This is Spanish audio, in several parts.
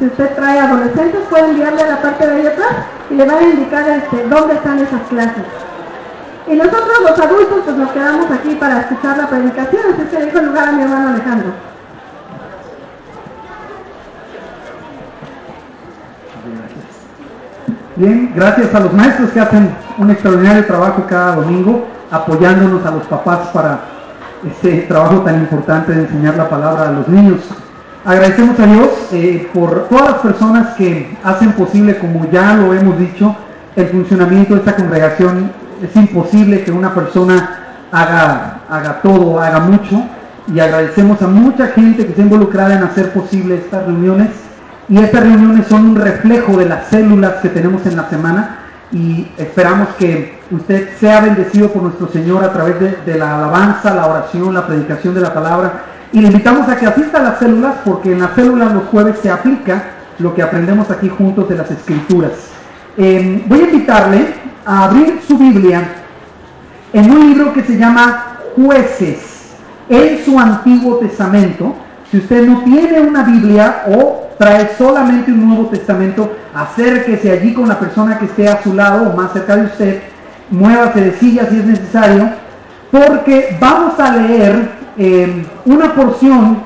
Si usted trae adolescentes, puede enviarle a la parte de ahí atrás y le van a indicar dónde están esas clases. Y nosotros los adultos pues nos quedamos aquí para escuchar la predicación, así que le dejo el lugar a mi hermano Alejandro. Bien, gracias a los maestros que hacen un extraordinario trabajo cada domingo, apoyándonos a los papás para este trabajo tan importante de enseñar la palabra a los niños. Agradecemos a Dios por todas las personas que hacen posible, como ya lo hemos dicho, el funcionamiento de esta congregación. Es imposible que una persona haga todo, haga mucho, y agradecemos a mucha gente que está involucrada en hacer posible estas reuniones, y estas reuniones son un reflejo de las células que tenemos en la semana, y esperamos que usted sea bendecido por nuestro Señor a través de la alabanza, la oración, la predicación de la palabra, y le invitamos a que asista a las células, porque en las células los jueves se aplica lo que aprendemos aquí juntos de las Escrituras. Voy a invitarle a abrir su Biblia en un libro que se llama Jueces, en su Antiguo Testamento. Si usted no tiene una Biblia o trae solamente un Nuevo Testamento, acérquese allí con la persona que esté a su lado o más cerca de usted, muévase de silla si es necesario, porque vamos a leer una porción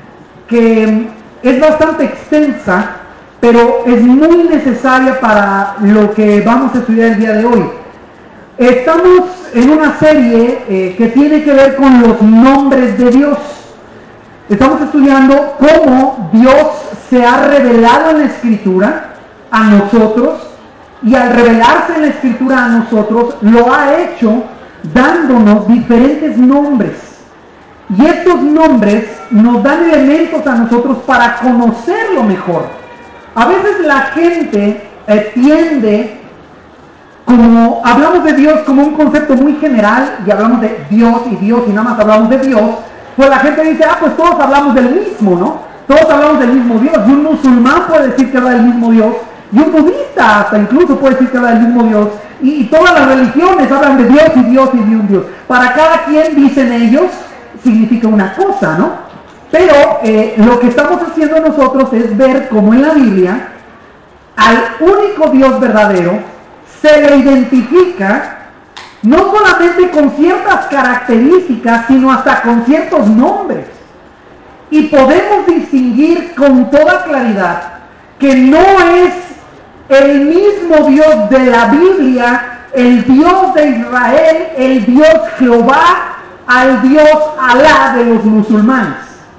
que es bastante extensa, pero es muy necesaria para lo que vamos a estudiar el día de hoy. Estamos en una serie que tiene que ver con los nombres de Dios. Estamos estudiando cómo Dios se ha revelado en la Escritura a nosotros, y al revelarse en la Escritura a nosotros, lo ha hecho dándonos diferentes nombres. Y estos nombres nos dan elementos a nosotros para conocerlo mejor. A veces la gente tiende, como hablamos de Dios como un concepto muy general, y hablamos de Dios y nada más hablamos de Dios, pues la gente dice, pues todos hablamos del mismo, ¿no? Todos hablamos del mismo Dios. Y un musulmán puede decir que habla del mismo Dios, y un budista hasta incluso puede decir que habla del mismo Dios, y todas las religiones hablan de Dios y Dios y de un Dios. Para cada quien, dicen ellos, significa una cosa, ¿no? Pero lo que estamos haciendo nosotros es ver cómo en la Biblia al único Dios verdadero se le identifica no solamente con ciertas características, sino hasta con ciertos nombres. Y podemos distinguir con toda claridad que no es el mismo Dios de la Biblia, el Dios de Israel, el Dios Jehová, al Dios Alá de los musulmanes.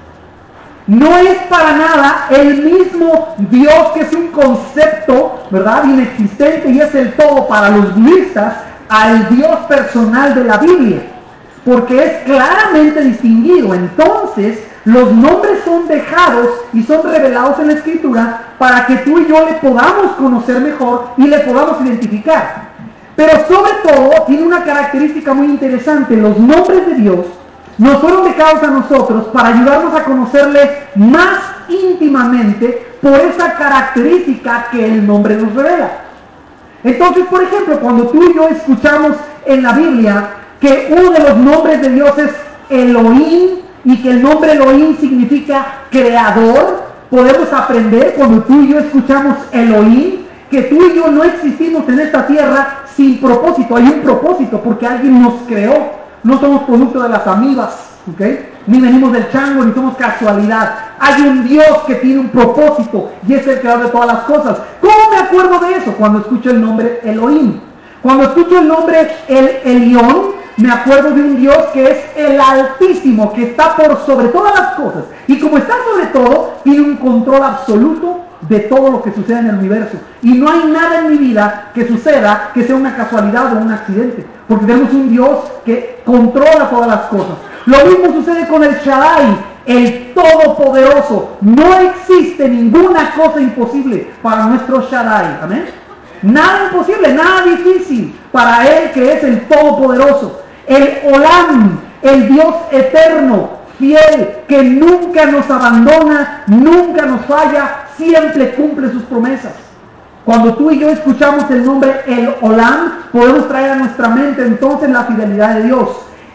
No es para nada el mismo Dios, que es un concepto, ¿verdad?, inexistente y es el todo para los budistas, al Dios personal de la Biblia, porque es claramente distinguido. Entonces, los nombres son dejados y son revelados en la Escritura para que tú y yo le podamos conocer mejor y le podamos identificar. Pero sobre todo, tiene una característica muy interesante. Los nombres de Dios nos fueron dejados a nosotros para ayudarnos a conocerle más íntimamente por esa característica que el nombre nos revela. Entonces, por ejemplo, cuando tú y yo escuchamos en la Biblia que uno de los nombres de Dios es Elohim, y que el nombre Elohim significa creador, podemos aprender cuando tú y yo escuchamos Elohim que tú y yo no existimos en esta tierra sin propósito. Hay un propósito porque alguien nos creó. No somos producto de las amibas, ¿ok? Ni venimos del chango, ni somos casualidad. Hay un Dios que tiene un propósito y es el creador de todas las cosas. ¿Cómo me acuerdo de eso? Cuando escucho el nombre Elohim. Cuando escucho el nombre El Elión, me acuerdo de un Dios que es el Altísimo, que está por sobre todas las cosas. Y como está sobre todo, tiene un control absoluto de todo lo que sucede en el universo. Y no hay nada en mi vida que suceda que sea una casualidad o un accidente, porque tenemos un Dios que controla todas las cosas. Lo mismo sucede con el Shaddai, el Todopoderoso. No existe ninguna cosa imposible para nuestro Shaddai. Amén. Nada imposible, nada difícil para Él, que es el Todopoderoso. El Olam, el Dios eterno, fiel, que nunca nos abandona, nunca nos falla, siempre cumple sus promesas. Cuando tú y yo escuchamos el nombre El Olam, podemos traer a nuestra mente entonces la fidelidad de Dios.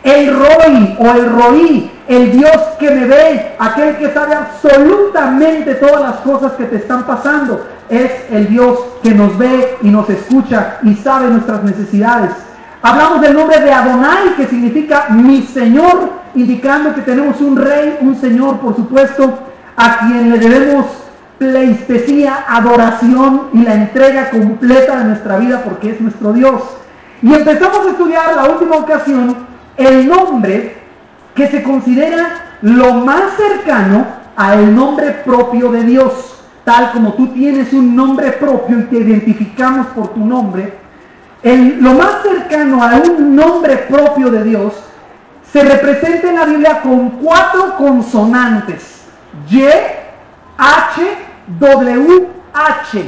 El Roy o el Roí, el Dios que me ve, aquel que sabe absolutamente todas las cosas que te están pasando, es el Dios que nos ve y nos escucha y sabe nuestras necesidades. Hablamos del nombre de Adonai, que significa mi Señor, indicando que tenemos un rey, un Señor, por supuesto, a quien le debemos pleistesía, adoración y la entrega completa de nuestra vida porque es nuestro Dios. Y empezamos a estudiar la última ocasión el nombre que se considera lo más cercano al nombre propio de Dios. Tal como tú tienes un nombre propio y te identificamos por tu nombre, lo más cercano a un nombre propio de Dios se representa en la Biblia con 4 consonantes: Y, H, W, H.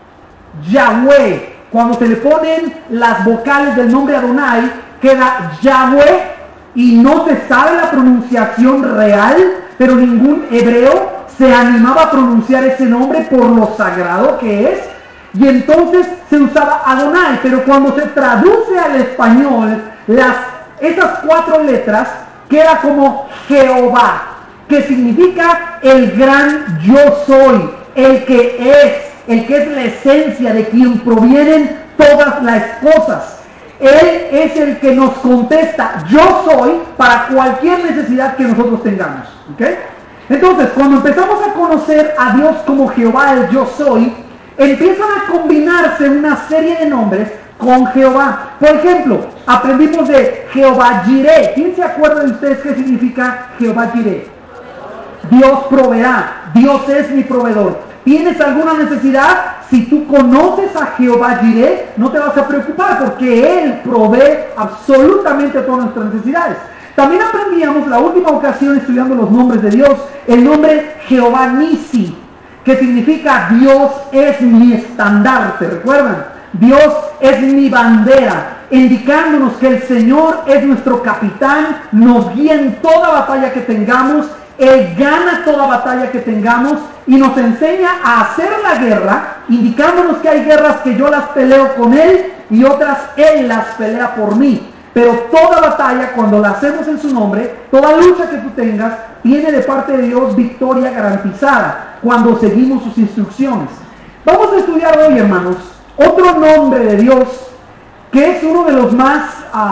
Yahweh. Cuando se le ponen las vocales del nombre Adonai, queda Yahweh y no se sabe la pronunciación real, pero ningún hebreo se animaba a pronunciar ese nombre por lo sagrado que es, y entonces se usaba Adonai. Pero cuando se traduce al español, esas 4 letras queda como Jehová, que significa el gran yo soy, el que es la esencia de quien provienen todas las cosas. Él es el que nos contesta yo soy para cualquier necesidad que nosotros tengamos. ¿Okay? Entonces, cuando empezamos a conocer a Dios como Jehová, el yo soy, empiezan a combinarse una serie de nombres con Jehová. Por ejemplo, aprendimos de Jehová Jireh. ¿Quién se acuerda de ustedes qué significa Jehová Jireh? Dios proveerá, Dios es mi proveedor. ¿Tienes alguna necesidad? Si tú conoces a Jehová Jireh, no te vas a preocupar porque Él provee absolutamente todas nuestras necesidades. También aprendíamos la última ocasión estudiando los nombres de Dios, el nombre Jehová Nisi, que significa Dios es mi estandarte, ¿recuerdan? Dios es mi bandera, indicándonos que el Señor es nuestro capitán, nos guía en toda batalla que tengamos. Él gana toda batalla que tengamos y nos enseña a hacer la guerra, indicándonos que hay guerras que yo las peleo con Él y otras Él las pelea por mí. Pero toda batalla, cuando la hacemos en su nombre, toda lucha que tú tengas, tiene de parte de Dios victoria garantizada cuando seguimos sus instrucciones. Vamos a estudiar hoy, hermanos, otro nombre de Dios que es uno de los más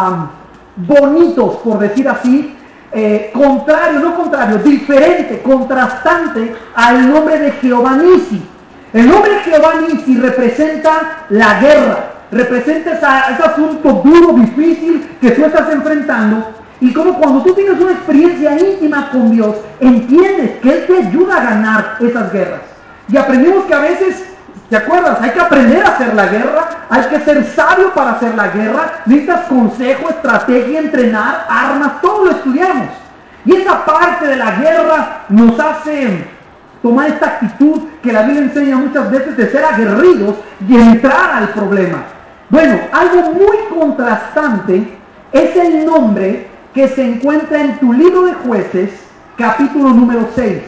bonitos, por decir así, diferente, contrastante al nombre de Jehová Nisi. El nombre de Jehová Nisi representa la guerra, representa ese asunto duro, difícil que tú estás enfrentando, y como cuando tú tienes una experiencia íntima con Dios, entiendes que Él te ayuda a ganar esas guerras. Y aprendimos que a veces, ¿te acuerdas? Hay que aprender a hacer la guerra, hay que ser sabio para hacer la guerra, necesitas consejo, estrategia, entrenar, armas, todo lo estudiamos. Y esa parte de la guerra nos hace tomar esta actitud que la Biblia enseña muchas veces de ser aguerridos y entrar al problema. Bueno, algo muy contrastante es el nombre que se encuentra en tu libro de Jueces, capítulo número 6.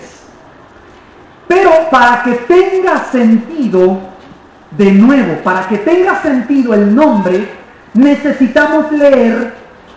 Pero para que tenga sentido, de nuevo, para que tenga sentido el nombre, necesitamos leer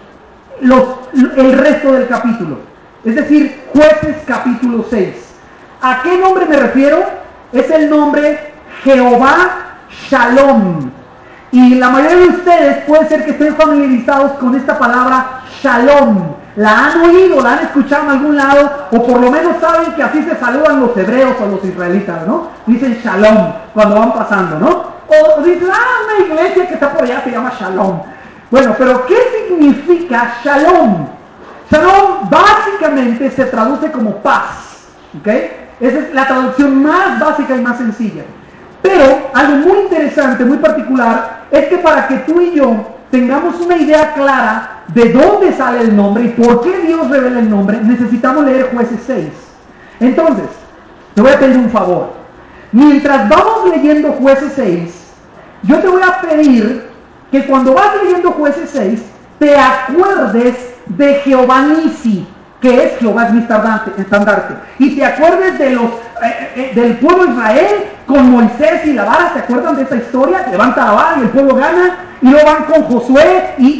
el resto del capítulo. Es decir, Jueces capítulo 6. ¿A qué nombre me refiero? Es el nombre Jehová Shalom. Y la mayoría de ustedes puede ser que estén familiarizados con esta palabra Shalom. La han oído, la han escuchado en algún lado, o por lo menos saben que así se saludan los hebreos o los israelitas, ¿no? Dicen Shalom cuando van pasando, ¿no? O dicen, una iglesia que está por allá se llama Shalom. Bueno, pero ¿qué significa Shalom? Shalom básicamente se traduce como paz, ¿ok? Esa es la traducción más básica y más sencilla. Pero algo muy interesante, muy particular, es que para que tú y yo tengamos una idea clara de dónde sale el nombre y por qué Dios revela el nombre, necesitamos leer Jueces 6. Entonces, te voy a pedir un favor. Mientras vamos leyendo Jueces 6, yo te voy a pedir que cuando vas leyendo Jueces 6, te acuerdes de Jehová Nisi, que es Jehová es mi estandarte, y te acuerdes de del pueblo de Israel con Moisés y la vara. ¿Se acuerdan de esa historia? Levanta la vara y el pueblo gana, y luego van con Josué y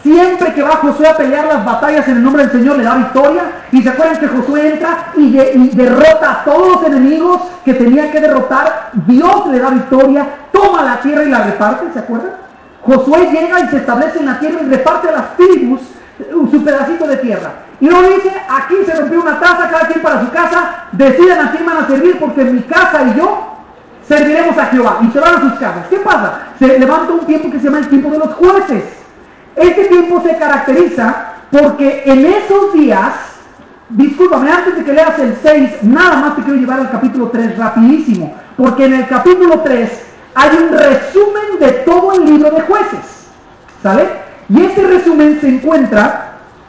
Siempre que va Josué a pelear las batallas en el nombre del Señor, le da victoria. Y se acuerdan que Josué entra y derrota a todos los enemigos que tenía que derrotar. Dios le da victoria, toma la tierra y la reparte, ¿se acuerdan? Josué llega y se establece en la tierra y reparte a las tribus su pedacito de tierra. Y luego dice, aquí se rompió una taza, cada quien para su casa, decidan a quién van a servir, porque mi casa y yo serviremos a Jehová. Y se van a sus casas. ¿Qué pasa? Se levanta un tiempo que se llama el tiempo de los jueces. Este tiempo se caracteriza porque en esos días, discúlpame, antes de que leas el 6, nada más te quiero llevar al capítulo 3 rapidísimo, porque en el capítulo 3 hay un resumen de todo el libro de Jueces, ¿sale? Y ese resumen se encuentra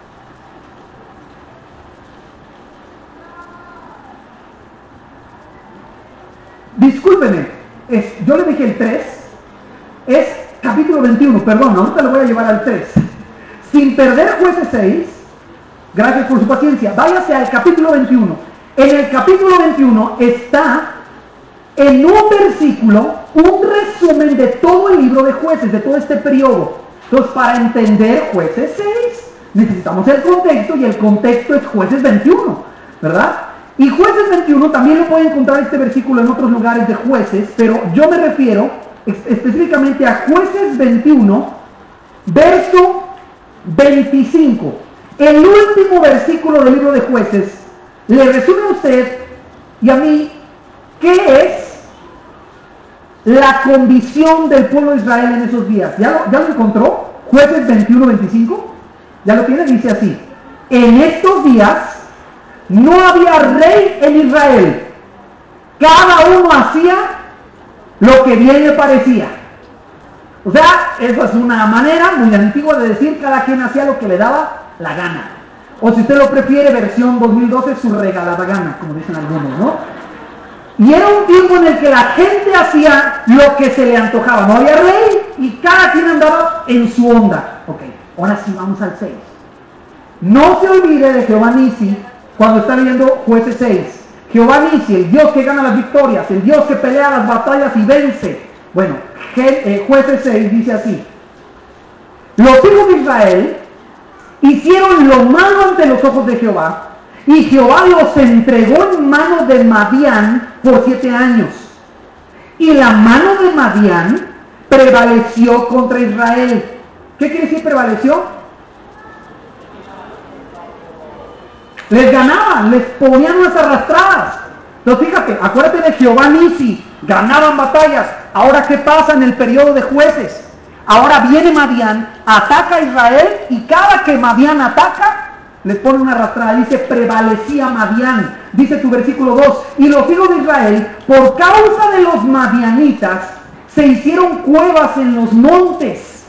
discúlpeme, yo le dije el 3, es capítulo 21, perdón, ahorita lo voy a llevar al 3. Sin perder Jueces 6, gracias por su paciencia, váyase al capítulo 21. En el capítulo 21 está en un versículo un resumen de todo el libro de Jueces, de todo este periodo. Entonces, para entender Jueces 6, necesitamos el contexto, y el contexto es Jueces 21, ¿verdad? Y Jueces 21 también lo puede encontrar este versículo en otros lugares de Jueces, pero yo me refiero específicamente a Jueces 21, verso 25. El último versículo del libro de Jueces le resume a usted y a mí qué es la condición del pueblo de Israel en esos días. ¿Ya lo encontró? Jueces 21, 25. ¿Ya lo tiene? Dice así: en estos días no había rey en Israel. Cada uno hacía lo que bien le parecía. O sea, esa es una manera muy antigua de decir cada quien hacía lo que le daba la gana. O si usted lo prefiere, versión 2012, su regalada gana, como dicen algunos, ¿no? Y era un tiempo en el que la gente hacía lo que se le antojaba. No había rey y cada quien andaba en su onda. Ok, ahora sí vamos al 6. No se olvide de Jehová Nisi cuando está leyendo Jueces 6. Jehová Nisi, el Dios que gana las victorias, el Dios que pelea las batallas y vence. Bueno, Jueces 6 dice así: los hijos de Israel hicieron lo malo ante los ojos de Jehová, y Jehová los entregó en manos de Madián por 7 años. Y la mano de Madián prevaleció contra Israel. ¿Qué quiere decir prevaleció? Les ganaban, les ponían unas arrastradas. Entonces fíjate, acuérdate de Jehová Nisi, ganaban batallas. Ahora, ¿qué pasa en el periodo de Jueces? Ahora viene Madián, ataca a Israel, y cada que Madián ataca, les pone una arrastrada. Dice, prevalecía Madián. Dice tu versículo 2, y los hijos de Israel, por causa de los madianitas, se hicieron cuevas en los montes,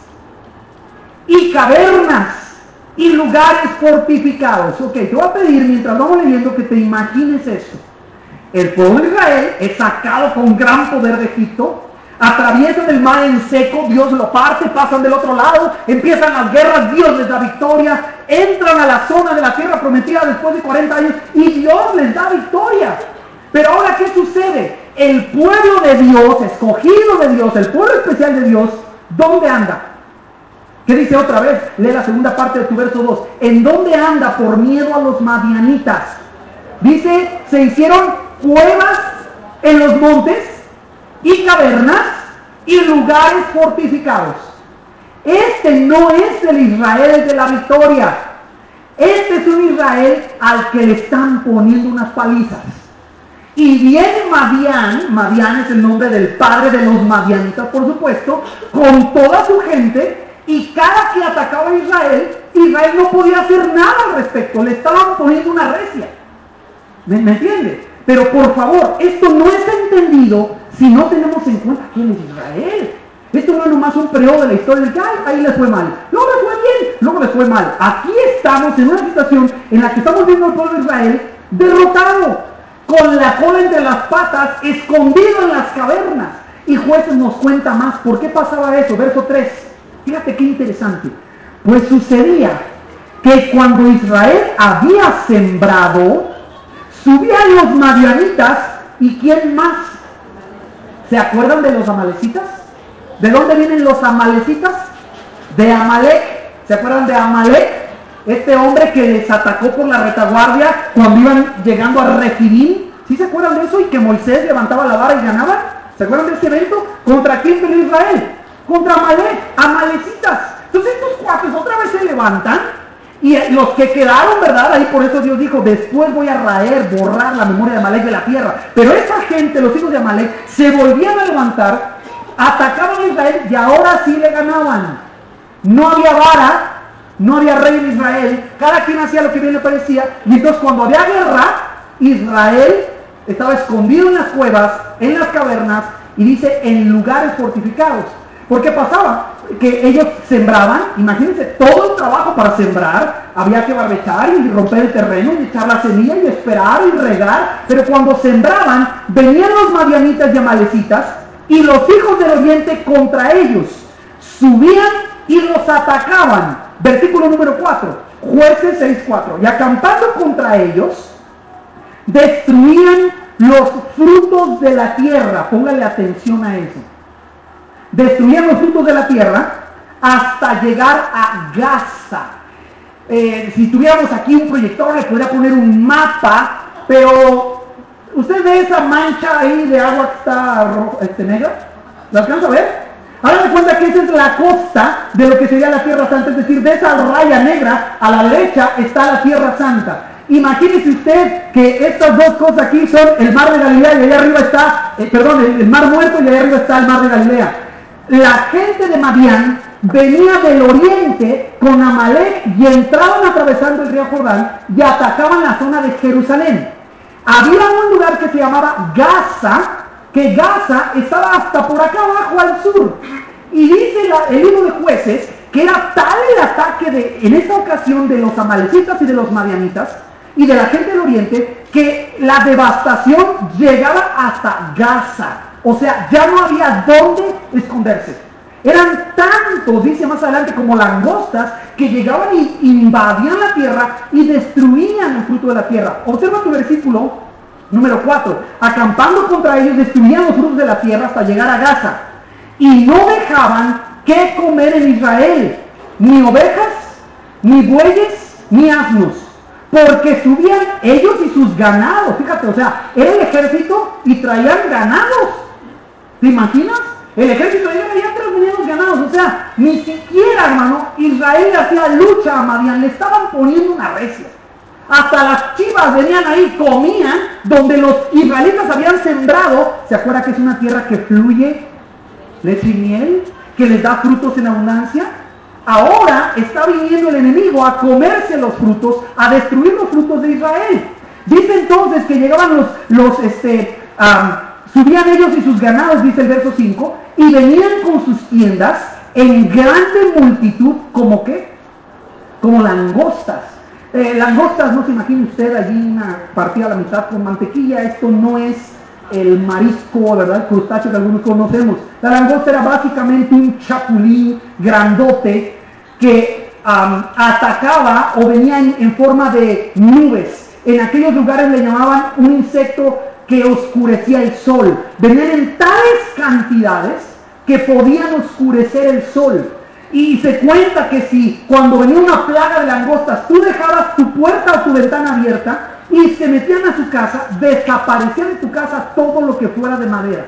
y cavernas, y lugares fortificados. Ok, te voy a pedir, mientras vamos leyendo, que te imagines esto. El pueblo de Israel es sacado con gran poder de Egipto, atraviesan el mar en seco, Dios lo parte, pasan del otro lado, empiezan las guerras, Dios les da victoria, entran a la zona de la tierra prometida después de 40 años y Dios les da victoria. Pero ahora, ¿qué sucede? El pueblo de Dios, escogido de Dios, el pueblo especial de Dios, ¿dónde anda? ¿Qué dice otra vez? Lee la segunda parte de tu verso 2. ¿En dónde anda por miedo a los madianitas? Dice, se hicieron cuevas en los montes y cavernas y lugares fortificados. Este no es el Israel de la victoria. Este es un Israel al que le están poniendo unas palizas. Y viene Madián, Madián es el nombre del padre de los madianitas, por supuesto, con toda su gente, y cada que atacaba a Israel, Israel no podía hacer nada al respecto, le estaban poniendo una recia. ¿Me entiende? Pero por favor, esto no es entendido si no tenemos en cuenta quién es Israel. Esto no es nomás un periodo de la historia del que ahí les fue mal, luego les fue bien, luego les fue mal. Aquí estamos en una situación en la que estamos viendo al pueblo de Israel derrotado, con la cola entre las patas, escondido en las cavernas. Y Jueces nos cuenta más. ¿Por qué pasaba eso? Verso 3. Fíjate qué interesante. Pues sucedía que cuando Israel había sembrado, subían los madianitas. ¿Y quién más? ¿Se acuerdan de los amalecitas? ¿De dónde vienen los amalecitas? De Amalek. ¿Se acuerdan de Amalek? Este hombre que les atacó por la retaguardia cuando iban llegando a Refidim. ¿Sí se acuerdan de eso? Y que Moisés levantaba la vara y ganaban. ¿Se acuerdan de ese evento? ¿Contra quién peleó Israel? Contra Amalek, amalecitas. Entonces estos cuates otra vez se levantan y los que quedaron, ¿verdad? Ahí por eso Dios dijo, después voy a borrar la memoria de Amalek de la tierra. Pero esa gente, los hijos de Amalek, se volvían a levantar, atacaban a Israel y ahora sí le ganaban. No había vara, no había rey en Israel, cada quien hacía lo que bien le parecía, y entonces cuando había guerra, Israel estaba escondido en las cuevas, en las cavernas, y dice, en lugares fortificados. ¿Por qué pasaba? Que ellos sembraban, imagínense, todo el trabajo para sembrar, había que barbechar y romper el terreno y echar la semilla y esperar y regar, pero cuando sembraban, venían los madianitas y amalecitas, y los hijos del oriente contra ellos, subían y los atacaban. Versículo número 4, Jueces 6:4, y acampando contra ellos, destruían los frutos de la tierra. Póngale atención a eso. Destruían los frutos de la tierra hasta llegar a Gaza. Si tuviéramos aquí un proyector, le podría poner un mapa, pero ¿usted ve esa mancha ahí de agua que está negra? ¿La alcanza a ver? Hagan de cuenta que esa es la costa de lo que sería la Tierra Santa, es decir, de esa raya negra a la derecha está la Tierra Santa. Imagínese usted que estas dos cosas aquí son el mar de Galilea y allá arriba está, el mar muerto y allá arriba está el mar de Galilea. La gente de Madián venía del oriente con Amalek y entraban atravesando el río Jordán y atacaban la zona de Jerusalén. Había un lugar que se llamaba Gaza, que Gaza estaba hasta por acá abajo al sur. Y dice el libro de Jueces que era tal el ataque en esta ocasión de los amalecitas y de los madianitas y de la gente del oriente, que la devastación llegaba hasta Gaza. O sea, ya no había dónde esconderse. Eran tantos, dice más adelante, como langostas, que llegaban y invadían la tierra y destruían el fruto de la tierra. Observa tu versículo número 4. Acampando contra ellos, destruían los frutos de la tierra hasta llegar a Gaza. Y no dejaban que comer en Israel, ni ovejas, ni bueyes, ni asnos, porque subían ellos y sus ganados. Fíjate, o sea, era el ejército y traían ganados. ¿Te imaginas? El ejército de Israel ya venían los ganados. O sea, ni siquiera, hermano, Israel le hacía lucha a Madián, le estaban poniendo una recia. Hasta las chivas venían ahí, comían, donde los israelitas habían sembrado. ¿Se acuerda que es una tierra que fluye leche y miel? Que les da frutos en abundancia. Ahora está viniendo el enemigo a comerse los frutos, a destruir los frutos de Israel. Dice entonces que llegaban subían ellos y sus ganados, dice el verso 5, y venían con sus tiendas en grande multitud, ¿como qué? Como langostas. Langostas, no se imagine usted allí una partida a la mitad con mantequilla. Esto no es el marisco, ¿verdad? El crustáceo que algunos conocemos. La langosta era básicamente un chapulín grandote que atacaba o venía en forma de nubes. En aquellos lugares le llamaban un insecto que oscurecía el sol. Venían en tales cantidades que podían oscurecer el sol. Y se cuenta que si cuando venía una plaga de langostas, tú dejabas tu puerta o tu ventana abierta y se metían a su casa, desaparecía de tu casa todo lo que fuera de madera.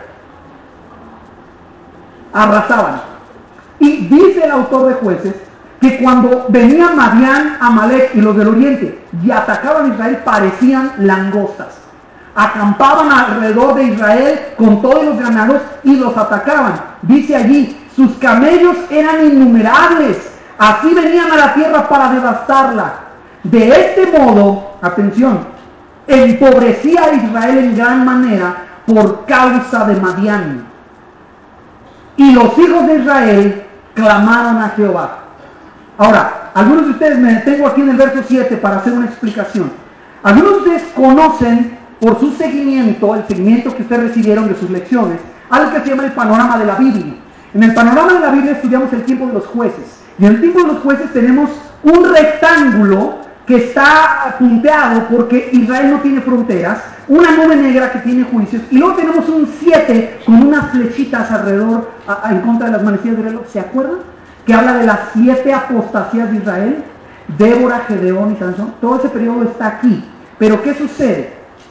Arrasaban. Y dice el autor de Jueces que cuando venían Madián, Amalek y los del oriente y atacaban a Israel, parecían langostas. Acampaban alrededor de Israel con todos los ganados y los atacaban. Dice allí, sus camellos eran innumerables, así venían a la tierra para devastarla. De este modo, atención, empobrecía a Israel en gran manera por causa de Madián. Y los hijos de Israel clamaron a Jehová. Ahora, algunos de ustedes, me detengo aquí en el verso 7 para hacer una explicación. Algunos de ustedes conocen por su seguimiento, el seguimiento que ustedes recibieron de sus lecciones, algo que se llama el panorama de la Biblia. En el panorama de la Biblia estudiamos el tiempo de los jueces. Y en el tiempo de los jueces tenemos un rectángulo que está punteado porque Israel no tiene fronteras, una nube negra que tiene juicios, y luego tenemos un 7 con unas flechitas alrededor en contra de las manecillas del reloj. ¿Se acuerdan? que habla de las 7 apostasías de Israel, Débora, Gedeón y Sansón. Todo ese periodo está aquí. Pero ¿qué sucede?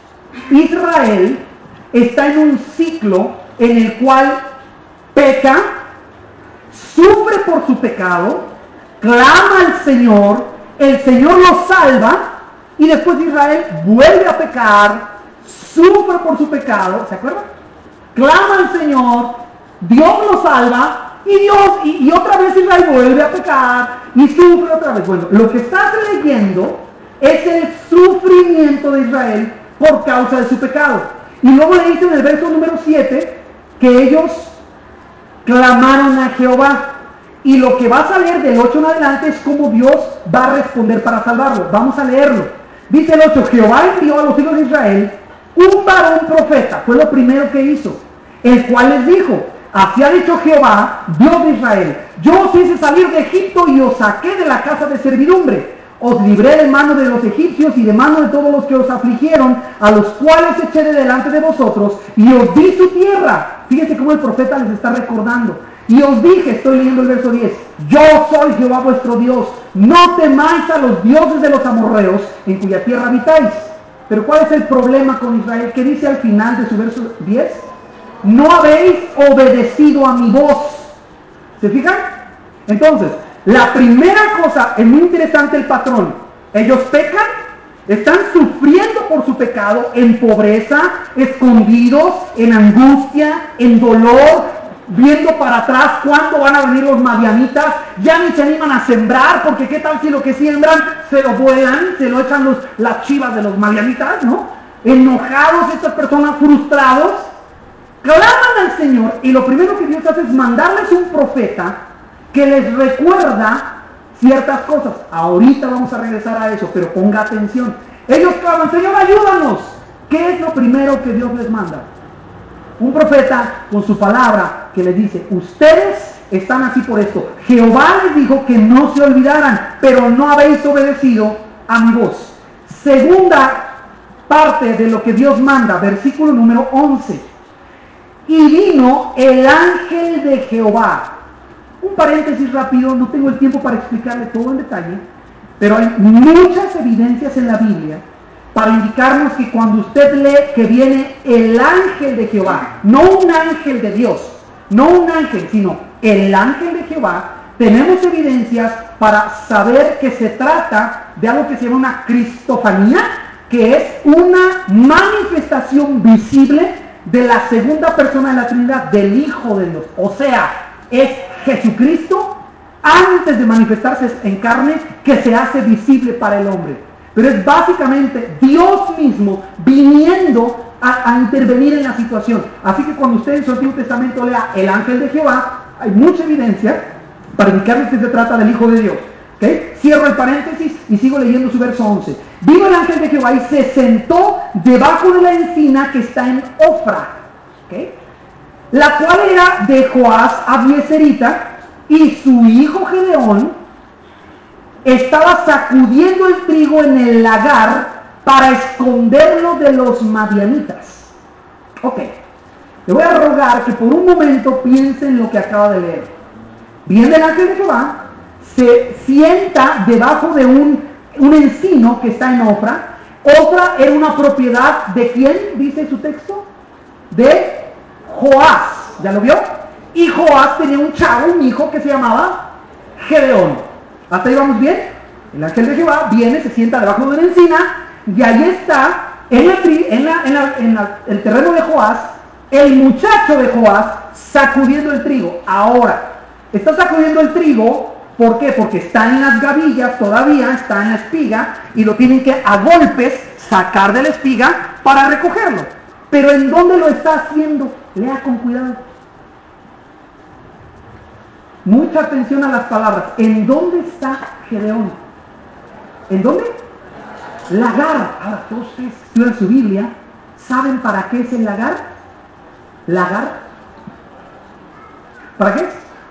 Israel está en un ciclo en el cual peca, sufre por su pecado, clama al Señor, el Señor lo salva, y después Israel vuelve a pecar, sufre por su pecado, ¿se acuerdan? Clama al Señor, Dios lo salva, y otra vez Israel vuelve a pecar, y sufre otra vez. Bueno, lo que estás leyendo es el sufrimiento de Israel por causa de su pecado. Y luego le dice en el verso número 7 que ellos clamaron a Jehová. Y lo que vas a leer del 8 en adelante es cómo Dios va a responder para salvarlo. Vamos a leerlo. Dice el 8, Jehová envió a los hijos de Israel un varón profeta, fue lo primero que hizo, el cual les dijo, así ha dicho Jehová, Dios de Israel, yo os hice salir de Egipto y os saqué de la casa de servidumbre. Os libré de mano de los egipcios y de mano de todos los que os afligieron, a los cuales eché de delante de vosotros, y os di su tierra. Fíjense cómo el profeta les está recordando. Y os dije, estoy leyendo el verso 10, yo soy Jehová vuestro Dios, no temáis a los dioses de los amorreos, en cuya tierra habitáis. Pero ¿cuál es el problema con Israel? ¿Qué dice al final de su verso 10? No habéis obedecido a mi voz. ¿Se fijan? Entonces, la primera cosa, es muy interesante el patrón. Ellos pecan, están sufriendo por su pecado, en pobreza, escondidos, en angustia, en dolor, viendo para atrás cuándo van a venir los madianitas, ya ni se animan a sembrar, porque qué tal si lo que siembran se lo vuelan, se lo echan las chivas de los madianitas, ¿no? Enojados, estas personas frustrados, claman al Señor, y lo primero que Dios hace es mandarles un profeta que les recuerda ciertas cosas. Ahorita vamos a regresar a eso, pero ponga atención. Ellos claman, Señor, ayúdanos. ¿Qué es lo primero que Dios les manda? Un profeta con su palabra que les dice, ustedes están así por esto. Jehová les dijo que no se olvidaran, pero no habéis obedecido a mi voz. Segunda parte de lo que Dios manda, versículo número 11. Y vino el ángel de Jehová. Un paréntesis rápido, no tengo el tiempo para explicarle todo en detalle, pero hay muchas evidencias en la Biblia para indicarnos que cuando usted lee que viene el ángel de Jehová, no un ángel de Dios, no un ángel, sino el ángel de Jehová, tenemos evidencias para saber que se trata de algo que se llama una cristofanía, que es una manifestación visible de la segunda persona de la Trinidad, del Hijo de Dios. O sea, es Jesucristo antes de manifestarse en carne que se hace visible para el hombre. Pero es básicamente Dios mismo viniendo a intervenir en la situación. Así que cuando usted en su Antiguo Testamento lea el ángel de Jehová, hay mucha evidencia para indicarnos que se trata del Hijo de Dios. ¿Okay? Cierro el paréntesis y sigo leyendo su verso 11. Vino el ángel de Jehová y se sentó debajo de la encina que está en Ofra, ¿okay?, la cual era de Joás Abieserita, y su hijo Gedeón estaba sacudiendo el trigo en el lagar para esconderlo de los madianitas. Ok, le voy a rogar que por un momento piense en lo que acaba de leer. Viene el ángel de Jehová, se sienta debajo de un encino que está en Ofra. Ofra era una propiedad de ¿quién? Dice su texto. De Joás, ¿ya lo vio? Y Joás tenía un chavo, un hijo que se llamaba Gedeón. ¿Hasta ahí vamos bien? El ángel de Jehová viene, se sienta debajo de una encina, y ahí está, en el terreno de Joás, el muchacho de Joás sacudiendo el trigo. Ahora, está sacudiendo el trigo, ¿por qué? Porque está en las gavillas todavía, está en la espiga, y lo tienen que a golpes sacar de la espiga para recogerlo. Pero ¿en dónde lo está haciendo? Lea con cuidado. Mucha atención a las palabras. ¿En dónde está Gedeón? ¿En dónde? Lagar. Ahora, todos ustedes que estudian su Biblia, ¿saben para qué es el lagar? ¿Lagar? ¿Para qué es?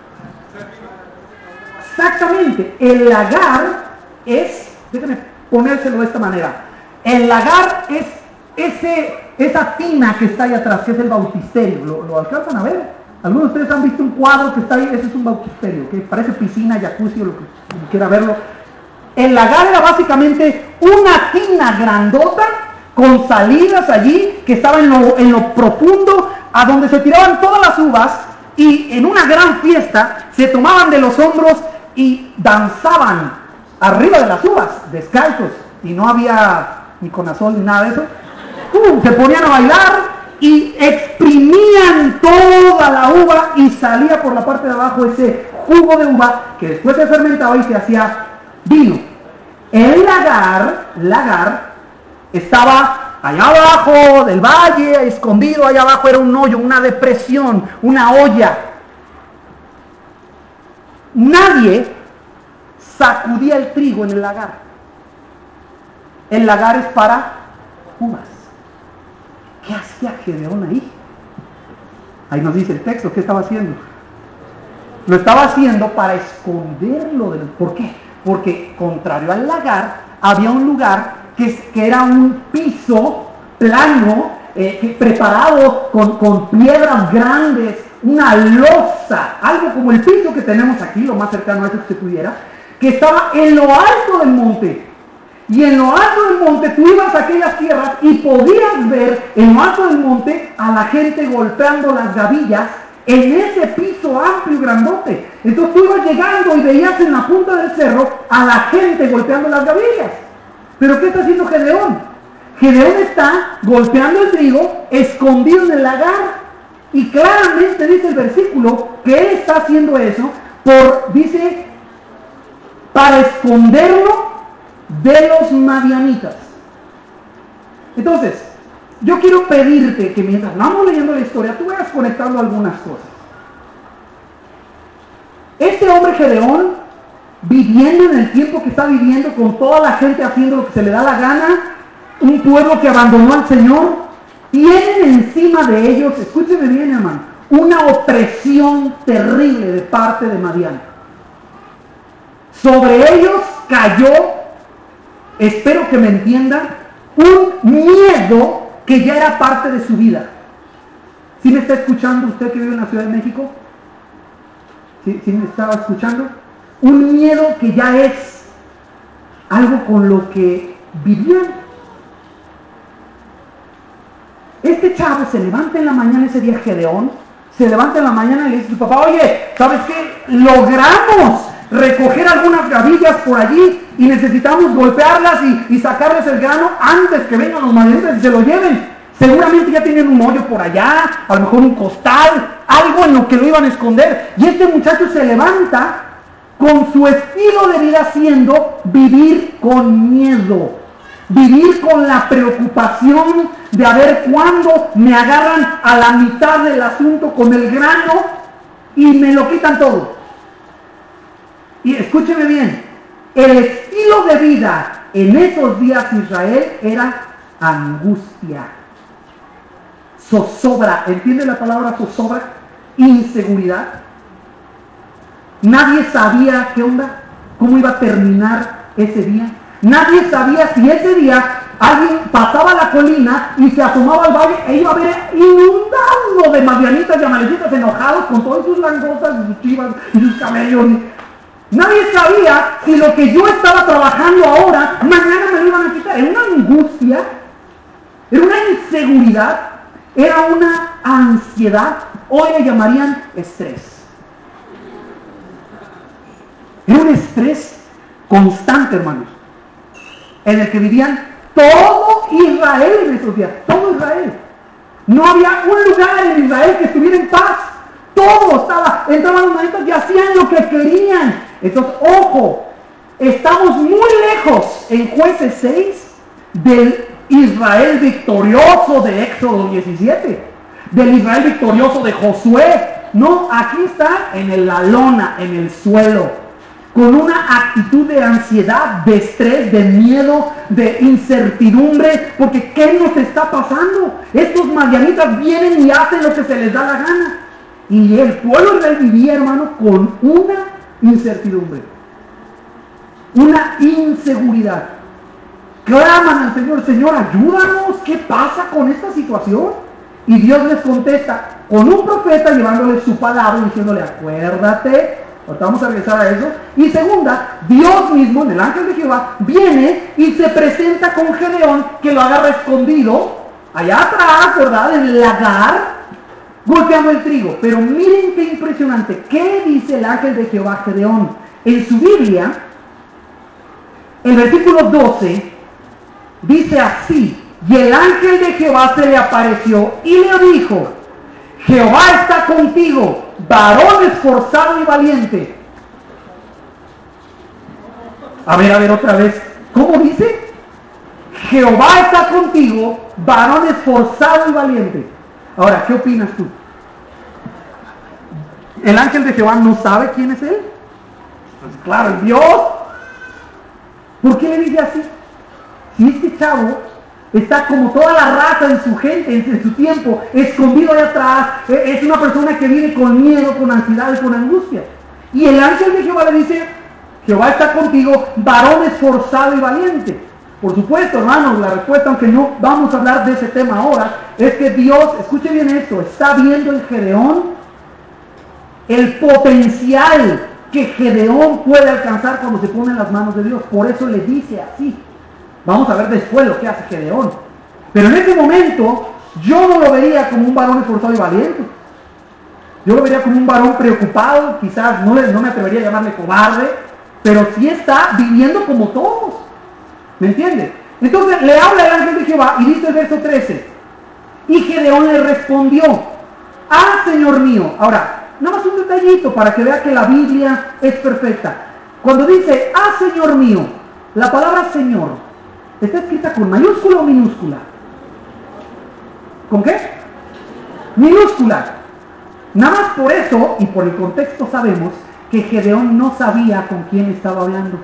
Exactamente. El lagar es, déjenme ponérselo de esta manera. El lagar es esa tina que está ahí atrás, que es el bautisterio. ¿Lo alcanzan a ver? Algunos de ustedes han visto un cuadro que está ahí, ese es un bautisterio, que parece piscina, jacuzzi o lo que quiera verlo. El lagar era básicamente una tina grandota con salidas allí que estaba en lo profundo, a donde se tiraban todas las uvas, y en una gran fiesta se tomaban de los hombros y danzaban arriba de las uvas, descalzos, y no había ni conazol ni nada de eso. Se ponían a bailar y exprimían toda la uva y salía por la parte de abajo ese jugo de uva que después se fermentaba y se hacía vino. El lagar estaba allá abajo del valle, escondido allá abajo, era un hoyo, una depresión, una olla. Nadie sacudía el trigo en el lagar. El lagar es para uvas. ¿Qué hacía Gedeón ahí? Ahí nos dice el texto, ¿qué estaba haciendo? Lo estaba haciendo para esconderlo. ¿Por qué? Porque contrario al lagar, había un lugar que era un piso plano, preparado con piedras grandes, una losa, algo como el piso que tenemos aquí, lo más cercano a eso que se pudiera, que estaba en lo alto del monte. Y en lo alto del monte tú ibas a aquellas tierras y podías ver en lo alto del monte a la gente golpeando las gavillas en ese piso amplio y grandote. Entonces tú ibas llegando y veías en la punta del cerro a la gente golpeando las gavillas. ¿Pero qué está haciendo Gedeón? Gedeón está golpeando el trigo escondido en el lagar. Y claramente dice el versículo que él está haciendo eso dice, para esconderlo de los madianitas. Entonces, yo quiero pedirte que mientras vamos leyendo la historia, tú vayas conectando algunas cosas. Este hombre Gedeón, viviendo en el tiempo que está viviendo, con toda la gente haciendo lo que se le da la gana, un pueblo que abandonó al Señor, tienen encima de ellos, escúcheme bien hermano, una opresión terrible de parte de Madián. Sobre ellos cayó, espero que me entiendan, un miedo que ya era parte de su vida. ¿Sí me está escuchando usted que vive en la Ciudad de México? ¿Sí me estaba escuchando? Un miedo que ya es algo con lo que vivían. Este chavo se levanta en la mañana, ese día Gedeón, se levanta en la mañana y le dice a su papá, oye, ¿sabes qué? Logramos recoger algunas gavillas por allí y necesitamos golpearlas y sacarles el grano antes que vengan los madianitas y se lo lleven. Seguramente ya tienen un hoyo por allá, a lo mejor un costal, algo en lo que lo iban a esconder. Y este muchacho se levanta con su estilo de vida siendo vivir con miedo, vivir con la preocupación de a ver cuándo me agarran a la mitad del asunto con el grano y me lo quitan todo. Y escúcheme bien, el estilo de vida en esos días de Israel era angustia, zozobra. ¿Entiende la palabra zozobra? Inseguridad. Nadie sabía qué onda, cómo iba a terminar ese día. Nadie sabía si ese día alguien pasaba la colina y se asomaba al valle e iba a ver inundado de madianitas y amalecitas enojados con todas sus langostas y sus chivas y sus camellos. Nadie sabía si lo que yo estaba trabajando ahora, mañana me lo iban a quitar. Era una angustia, era una inseguridad, era una ansiedad, hoy le llamarían estrés. Era un estrés constante, hermanos, en el que vivían todo Israel en esos días, todo Israel. No había un lugar en Israel que estuviera en paz. Todo entraban los madianitas y hacían lo que querían. Entonces, ojo, estamos muy lejos en Jueces 6 del Israel victorioso de Éxodo 17, del Israel victorioso de Josué. No, aquí está en la lona, en el suelo, con una actitud de ansiedad, de estrés, de miedo, de incertidumbre, porque ¿qué nos está pasando? Estos madianitas vienen y hacen lo que se les da la gana. Y el pueblo de Israel vivía, hermano, con una incertidumbre, una inseguridad. Claman al Señor, Señor, ayúdanos, ¿qué pasa con esta situación? Y Dios les contesta, con un profeta llevándole su palabra y diciéndole, acuérdate, ahorita vamos a regresar a eso. Y segunda, Dios mismo, en el ángel de Jehová, viene y se presenta con Gedeón, que lo agarra escondido, allá atrás, ¿verdad?, en el lagar, golpeando el trigo. Pero miren qué impresionante, ¿qué dice el ángel de Jehová a Gedeón? En su Biblia, el versículo 12, dice así, y el ángel de Jehová se le apareció y le dijo, Jehová está contigo, varón esforzado y valiente. A ver otra vez, ¿cómo dice? Jehová está contigo, varón esforzado y valiente. Ahora, ¿qué opinas tú? ¿El ángel de Jehová no sabe quién es él? Pues claro, es Dios. ¿Por qué le dice así? Si este chavo está como toda la raza en su gente, en su tiempo, escondido allá atrás, es una persona que vive con miedo, con ansiedad y con angustia. Y el ángel de Jehová le dice, Jehová está contigo, varón esforzado y valiente. Por supuesto, hermanos, la respuesta, aunque no vamos a hablar de ese tema ahora, es que Dios, escuche bien esto, está viendo en Gedeón el potencial que Gedeón puede alcanzar cuando se pone en las manos de Dios. Por eso le dice así. Vamos a ver después lo que hace Gedeón. Pero en ese momento, yo no lo vería como un varón esforzado y valiente. Yo lo vería como un varón preocupado, quizás no me atrevería a llamarle cobarde, pero sí está viviendo como todos. ¿Me entiendes? Entonces le habla el ángel de Jehová y dice el verso 13. Y Gedeón le respondió, Señor mío. Ahora, nada más un detallito para que vea que la Biblia es perfecta. Cuando dice, Señor mío, la palabra Señor, ¿está escrita con mayúscula o minúscula? ¿Con qué? Minúscula. Nada más por eso, y por el contexto sabemos, que Gedeón no sabía con quién estaba hablando.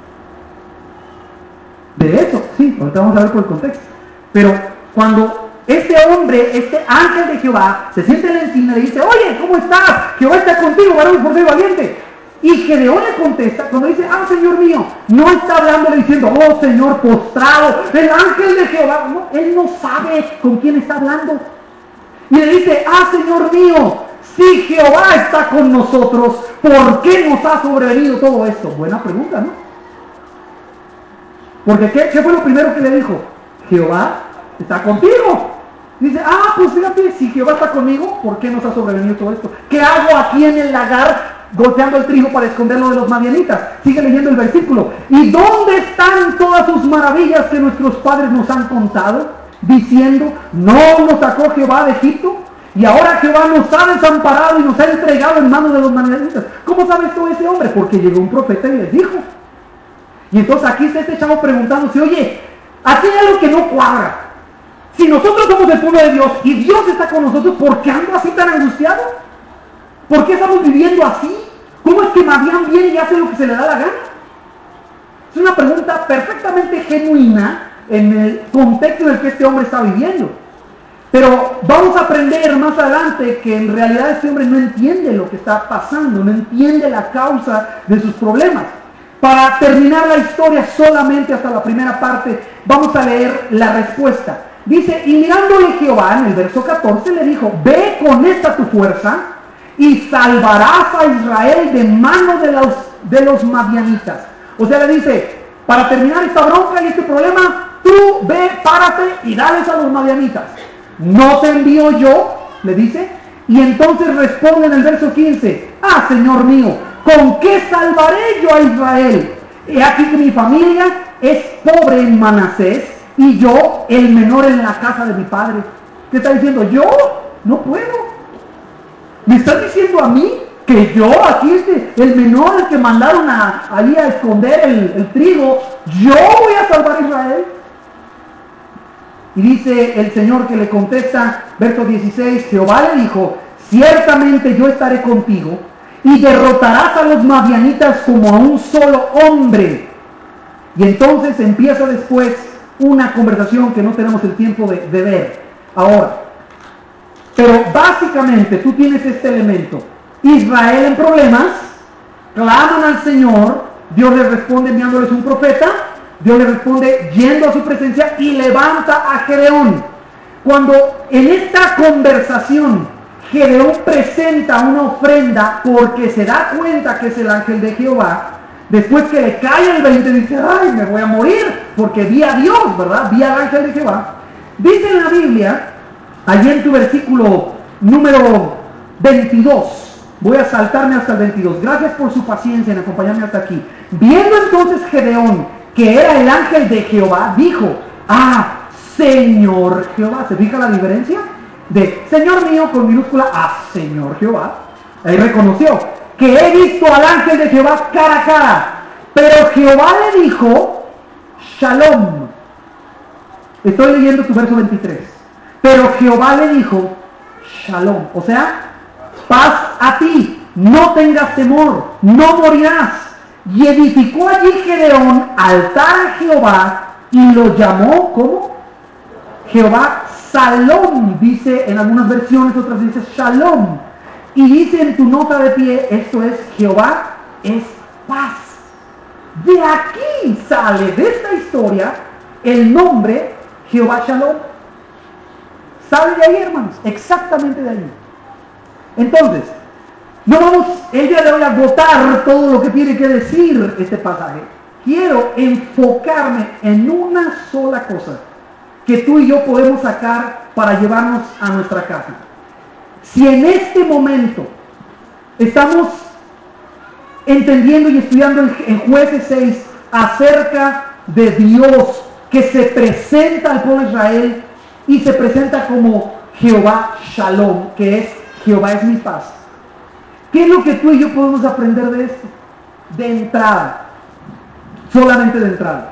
De eso, sí, ahorita vamos a ver por el contexto. Pero cuando este hombre, este ángel de Jehová, se siente en la encina y le dice, oye, ¿cómo estás? Jehová está contigo, varón esforzado y valiente. Y Gedeón le contesta, cuando dice, Señor mío, no está hablándole diciendo, oh Señor postrado, el ángel de Jehová. No, él no sabe con quién está hablando. Y le dice, Señor mío, si Jehová está con nosotros, ¿por qué nos ha sobrevenido todo esto? Buena pregunta, ¿no? Porque ¿qué fue lo primero que le dijo? Jehová está contigo. Dice, pues fíjate, si Jehová está conmigo, ¿por qué nos ha sobrevenido todo esto? ¿Qué hago aquí en el lagar golpeando el trigo para esconderlo de los madianitas? Sigue leyendo el versículo. ¿Y dónde están todas sus maravillas que nuestros padres nos han contado? Diciendo, ¿no nos sacó Jehová de Egipto? Y ahora Jehová nos ha desamparado y nos ha entregado en manos de los madianitas. ¿Cómo sabe esto ese hombre? Porque llegó un profeta y les dijo. Y entonces aquí está este chavo preguntándose, oye, aquí hay algo que no cuadra. Si nosotros somos el pueblo de Dios y Dios está con nosotros, ¿por qué ando así tan angustiado? ¿Por qué estamos viviendo así? ¿Cómo es que Madián viene y hace lo que se le da la gana? Es una pregunta perfectamente genuina en el contexto en el que este hombre está viviendo. Pero vamos a aprender más adelante que en realidad este hombre no entiende lo que está pasando, no entiende la causa de sus problemas. Para terminar la historia solamente hasta la primera parte, vamos a leer la respuesta. Dice, y mirándole Jehová, en el verso 14, le dijo, ve con esta tu fuerza y salvarás a Israel de mano de los madianitas. O sea, le dice, para terminar esta bronca y este problema, tú ve, párate y dales a los madianitas. ¿No te envío yo? Le dice. Y entonces responde en el verso 15, Señor mío, ¿con qué salvaré yo a Israel? He aquí que mi familia es pobre en Manasés y yo el menor en la casa de mi padre. ¿Qué está diciendo? Yo no puedo. ¿Me estás diciendo a mí que yo, aquí el menor, el que mandaron ahí a esconder el trigo, yo voy a salvar a Israel? Y dice el Señor que le contesta, verso 16, Jehová le dijo, ciertamente yo estaré contigo y derrotarás a los madianitas como a un solo hombre. Y entonces empieza después una conversación que no tenemos el tiempo de ver ahora. Pero básicamente tú tienes este elemento. Israel en problemas, claman al Señor, Dios les responde enviándoles un profeta, Dios les responde yendo a su presencia y levanta a Gedeón. Cuando en esta conversación Gedeón presenta una ofrenda porque se da cuenta que es el ángel de Jehová. Después que le cae el 20, dice, ay, me voy a morir porque vi a Dios, ¿verdad? Vi al ángel de Jehová. Dice en la Biblia, allí en tu versículo número 22, voy a saltarme hasta el 22. Gracias por su paciencia en acompañarme hasta aquí. Viendo entonces Gedeón que era el ángel de Jehová, dijo, Señor Jehová. ¿Se fija la diferencia? De Señor mío con minúscula a Señor Jehová. Ahí reconoció que he visto al ángel de Jehová cara a cara. Pero Jehová le dijo, Shalom. Estoy leyendo tu verso 23. Pero Jehová le dijo, Shalom. O sea, paz a ti, no tengas temor, no morirás. Y edificó allí Gedeón altar a Jehová y lo llamó, ¿cómo? Jehová Salom, dice en algunas versiones, otras dice Shalom. Y dice en tu nota de pie, esto es, Jehová es paz. De aquí sale, de esta historia, el nombre Jehová Shalom. Sale de ahí, hermanos, exactamente de ahí. Entonces, no vamos el día de hoy a agotar todo lo que tiene que decir este pasaje. Quiero enfocarme en una sola cosa que tú y yo podemos sacar para llevarnos a nuestra casa. Si en este momento estamos entendiendo y estudiando en Jueces 6 acerca de Dios que se presenta al pueblo de Israel y se presenta como Jehová Shalom, que es Jehová es mi paz. ¿Qué es lo que tú y yo podemos aprender de esto? De entrada, solamente de entrada.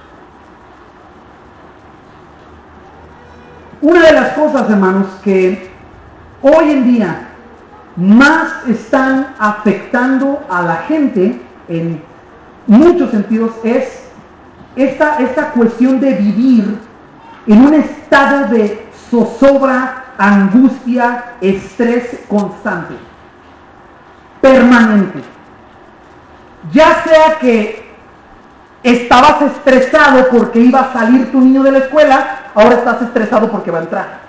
Una de las cosas, hermanos, que hoy en día más están afectando a la gente en muchos sentidos es esta cuestión de vivir en un estado de zozobra, angustia, estrés constante, permanente. Ya sea que estabas estresado porque iba a salir tu niño de la escuela, ahora estás estresado porque va a entrar.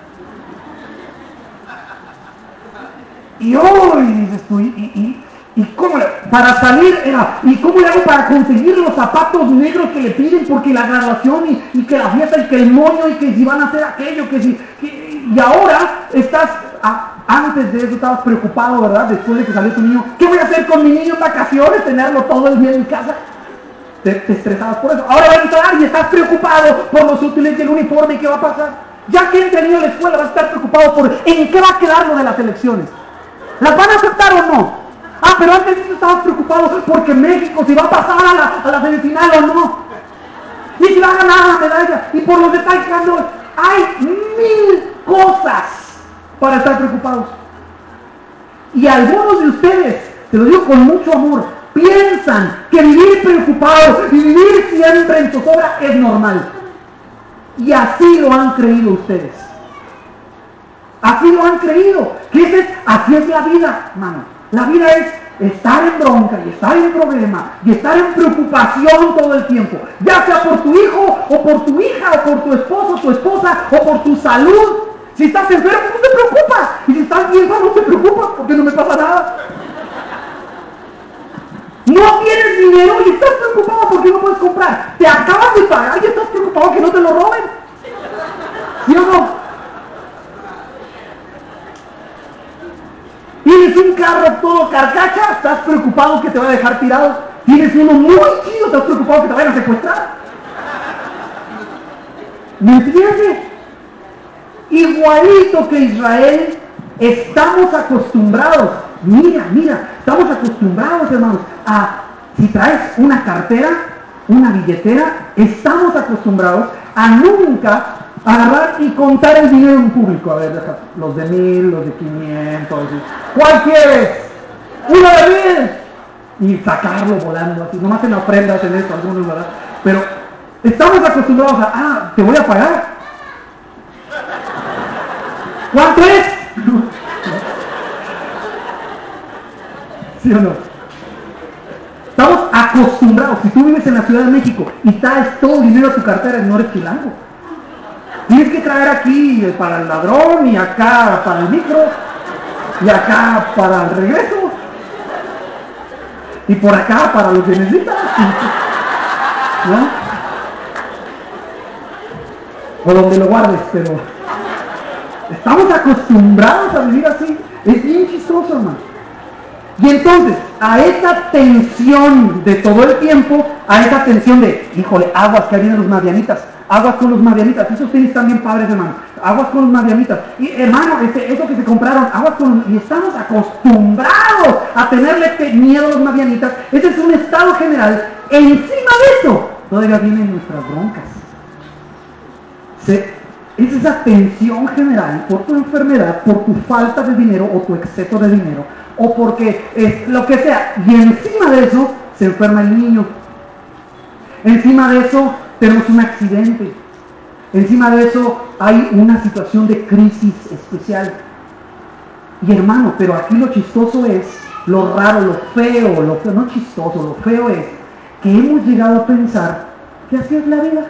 Y hoy dices tú, ¿y cómo para salir era? ¿Y cómo le hago para conseguir los zapatos negros que le piden? Porque la graduación y que la fiesta y que el moño y que si van a hacer aquello, y ahora estás, antes de eso estabas preocupado, ¿verdad? Después de que salió tu niño, ¿qué voy a hacer con mi niño en vacaciones? Tenerlo todo el día en mi casa. Te estresabas por eso. Ahora va a entrar y estás preocupado por los útiles y el uniforme y qué va a pasar. Ya que entre el niño a la escuela vas a estar preocupado por en qué va a quedar lo de las elecciones. ¿Las van a aceptar o no? Pero antes de eso estabas preocupado porque México si va a pasar a la semifinal o no. Y si va a ganar la medalla. Y por los detalles que ando, hay 1000 cosas para estar preocupados. Y algunos de ustedes, te lo digo con mucho amor, piensan que vivir preocupado y vivir siempre en zozobra es normal. Y así lo han creído ustedes. Así lo han creído. Así es la vida, hermano. La vida es estar en bronca y estar en problema y estar en preocupación todo el tiempo. Ya sea por tu hijo o por tu hija o por tu esposo, tu esposa o por tu salud. Si estás enfermo, no te preocupas. Y si estás bien, no te preocupas porque no me pasa nada. No tienes dinero y estás preocupado porque no puedes comprar. Te acabas de pagar y estás preocupado que no te lo roben. ¿Sí o no? Tienes un carro todo carcacha, estás preocupado que te va a dejar tirado. Tienes uno muy chido, estás preocupado que te vayan a secuestrar. ¿Me entiendes? Igualito que Israel, estamos acostumbrados, mira, estamos acostumbrados, hermanos, si traes una cartera, una billetera, estamos acostumbrados a nunca agarrar y contar el dinero en público. A ver, deja, los de 1000, los de 500, ¿cuál quieres? Uno de 1000. Y sacarlo volando así, nomás en ofrendas en esto, algunos, ¿verdad? Pero estamos acostumbrados te voy a pagar. ¿Cuánto es? ¿Sí o no? Estamos acostumbrados. Si tú vives en la Ciudad de México y traes todo el dinero a tu cartera, no eres chilango. Tienes que traer aquí para el ladrón y acá para el micro. y acá para el regreso, y por acá para los que necesitan, ¿no? O donde lo guardes, pero estamos acostumbrados a vivir así. Es bien chistoso, hermano. Y entonces, a esa tensión de todo el tiempo, a esa tensión de, híjole, aguas que vienen los madianitas, aguas con los madianitas, esos tenis están bien padres, hermano, aguas con los madianitas, y hermano, eso que se compraron, aguas con, y estamos acostumbrados a tenerle miedo a los madianitas. Ese es un estado general. Encima de eso, todavía vienen nuestras broncas. Es esa tensión general por tu enfermedad, por tu falta de dinero o tu exceso de dinero, o porque es lo que sea. Y encima de eso se enferma el niño. Encima de eso tenemos un accidente. Encima de eso hay una situación de crisis especial. Y hermano, pero aquí lo chistoso es, lo raro, lo feo, no chistoso, lo feo es que hemos llegado a pensar que así es la vida.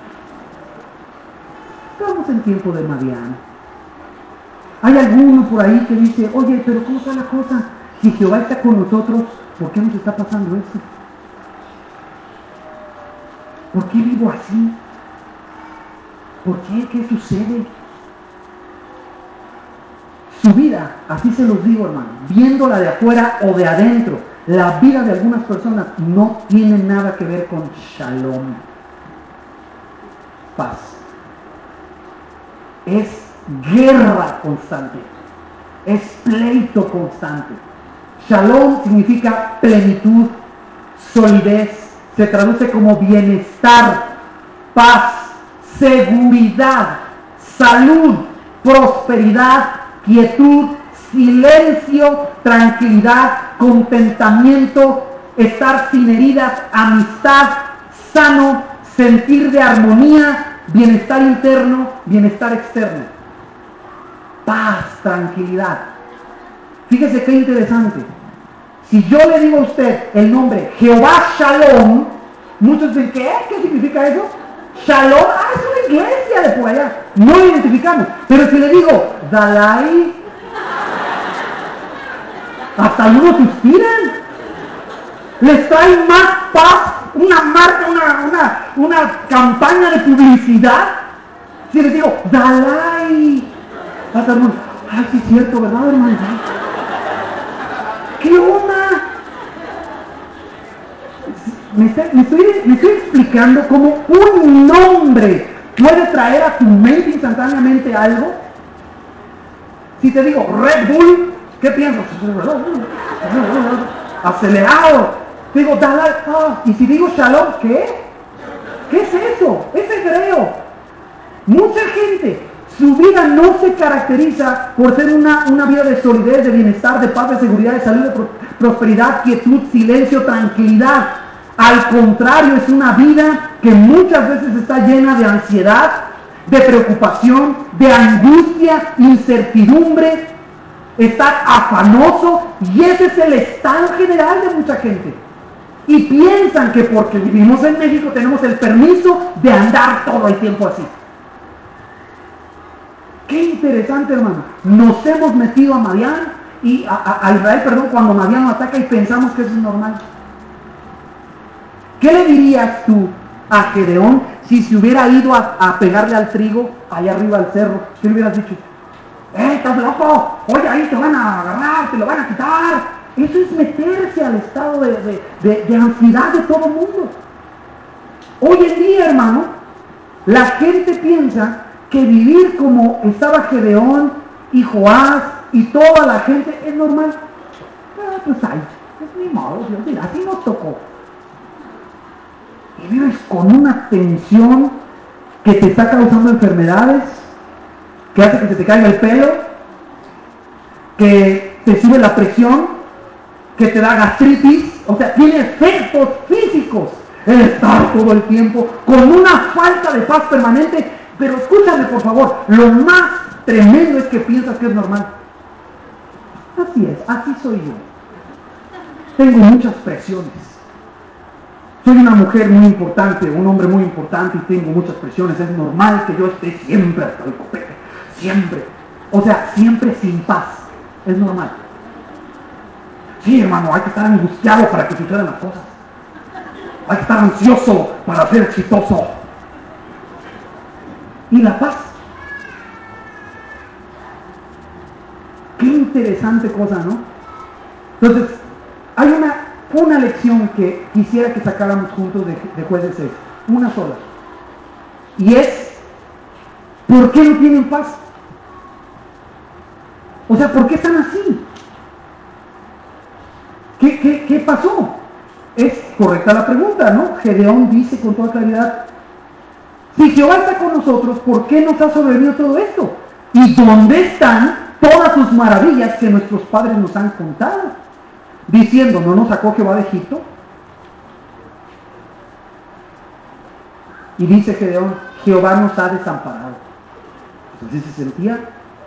Estamos en tiempo de Madián. Hay alguno por ahí que dice, oye, pero ¿cómo está la cosa? Si Jehová está con nosotros, ¿por qué nos está pasando esto? ¿Por qué vivo así? ¿Por qué? ¿Qué sucede? Su vida, así se los digo, hermano, viéndola de afuera o de adentro, la vida de algunas personas no tiene nada que ver con shalom, paz. Es guerra constante, es pleito constante. Shalom significa plenitud, solidez, se traduce como bienestar, paz, seguridad, salud, prosperidad, quietud, silencio, tranquilidad, contentamiento, estar sin heridas, amistad, sano, sentir de armonía, bienestar interno, bienestar externo, paz, tranquilidad. Fíjese qué interesante. Si yo le digo a usted el nombre Jehová Shalom, muchos dicen, ¿qué significa eso? Shalom, es una iglesia de por allá. No lo identificamos. Pero si le digo Dalai, hasta algunos suspiran. Les trae más paz, una marca, una campaña de publicidad. Si les digo Dalai, hasta algunos, sí es cierto, ¿verdad, hermano? ¿Qué onda? Me estoy explicando cómo un nombre puede traer a tu mente instantáneamente algo. Si te digo Red Bull, ¿qué piensas? Acelerado. Te digo Dalai. Y si digo Shalom, ¿qué? ¿Qué es eso? Es hebreo. Mucha gente, su vida no se caracteriza por ser una vida de solidez, de bienestar, de paz, de seguridad, de salud, de prosperidad, quietud, silencio, tranquilidad. Al contrario, es una vida que muchas veces está llena de ansiedad, de preocupación, de angustia, incertidumbre, estar afanoso, y ese es el estado general de mucha gente. Y piensan que porque vivimos en México tenemos el permiso de andar todo el tiempo así. Qué interesante, hermano. Nos hemos metido a Madián y a Israel, cuando Madián nos ataca y pensamos que eso es normal. ¿Qué le dirías tú a Gedeón si se hubiera ido a pegarle al trigo allá arriba al cerro? ¿Qué le hubieras dicho? ¡Estás loco! Oye, ahí te van a agarrar, te lo van a quitar. Eso es meterse al estado de ansiedad de todo el mundo. Hoy en día, hermano, la gente piensa que vivir como estaba Gedeón y Joás y toda la gente es normal. Pues ay, es mi modo, Dios, así nos tocó. Y vives con una tensión que te está causando enfermedades, que hace que se te caiga el pelo, que te sube la presión, que te da gastritis, o sea, tiene efectos físicos el estar todo el tiempo con una falta de paz permanente. Pero escúchame, por favor, lo más tremendo es que piensas que es normal. Así es, así soy yo. Tengo muchas presiones. Soy una mujer muy importante, un hombre muy importante y tengo muchas presiones. Es normal que yo esté siempre hasta el copete, siempre. O sea, siempre sin paz. es normal. Sí, hermano, hay que estar angustiado para que sucedan las cosas. Hay que estar ansioso para ser exitoso. Y la paz. Qué interesante cosa, ¿no? Entonces, hay una lección que quisiera que sacáramos juntos de Jueces 6. Una sola. Y es, ¿por qué no tienen paz? O sea, ¿por qué están así? ¿Qué pasó? Es correcta la pregunta, ¿no? Gedeón dice con toda claridad, si Jehová está con nosotros, ¿por qué nos ha sobrevenido todo esto? ¿Y dónde están todas sus maravillas que nuestros padres nos han contado? Diciendo, ¿no nos sacó Jehová de Egipto? Y dice Gedeón, Jehová nos ha desamparado. Pues así se sentía.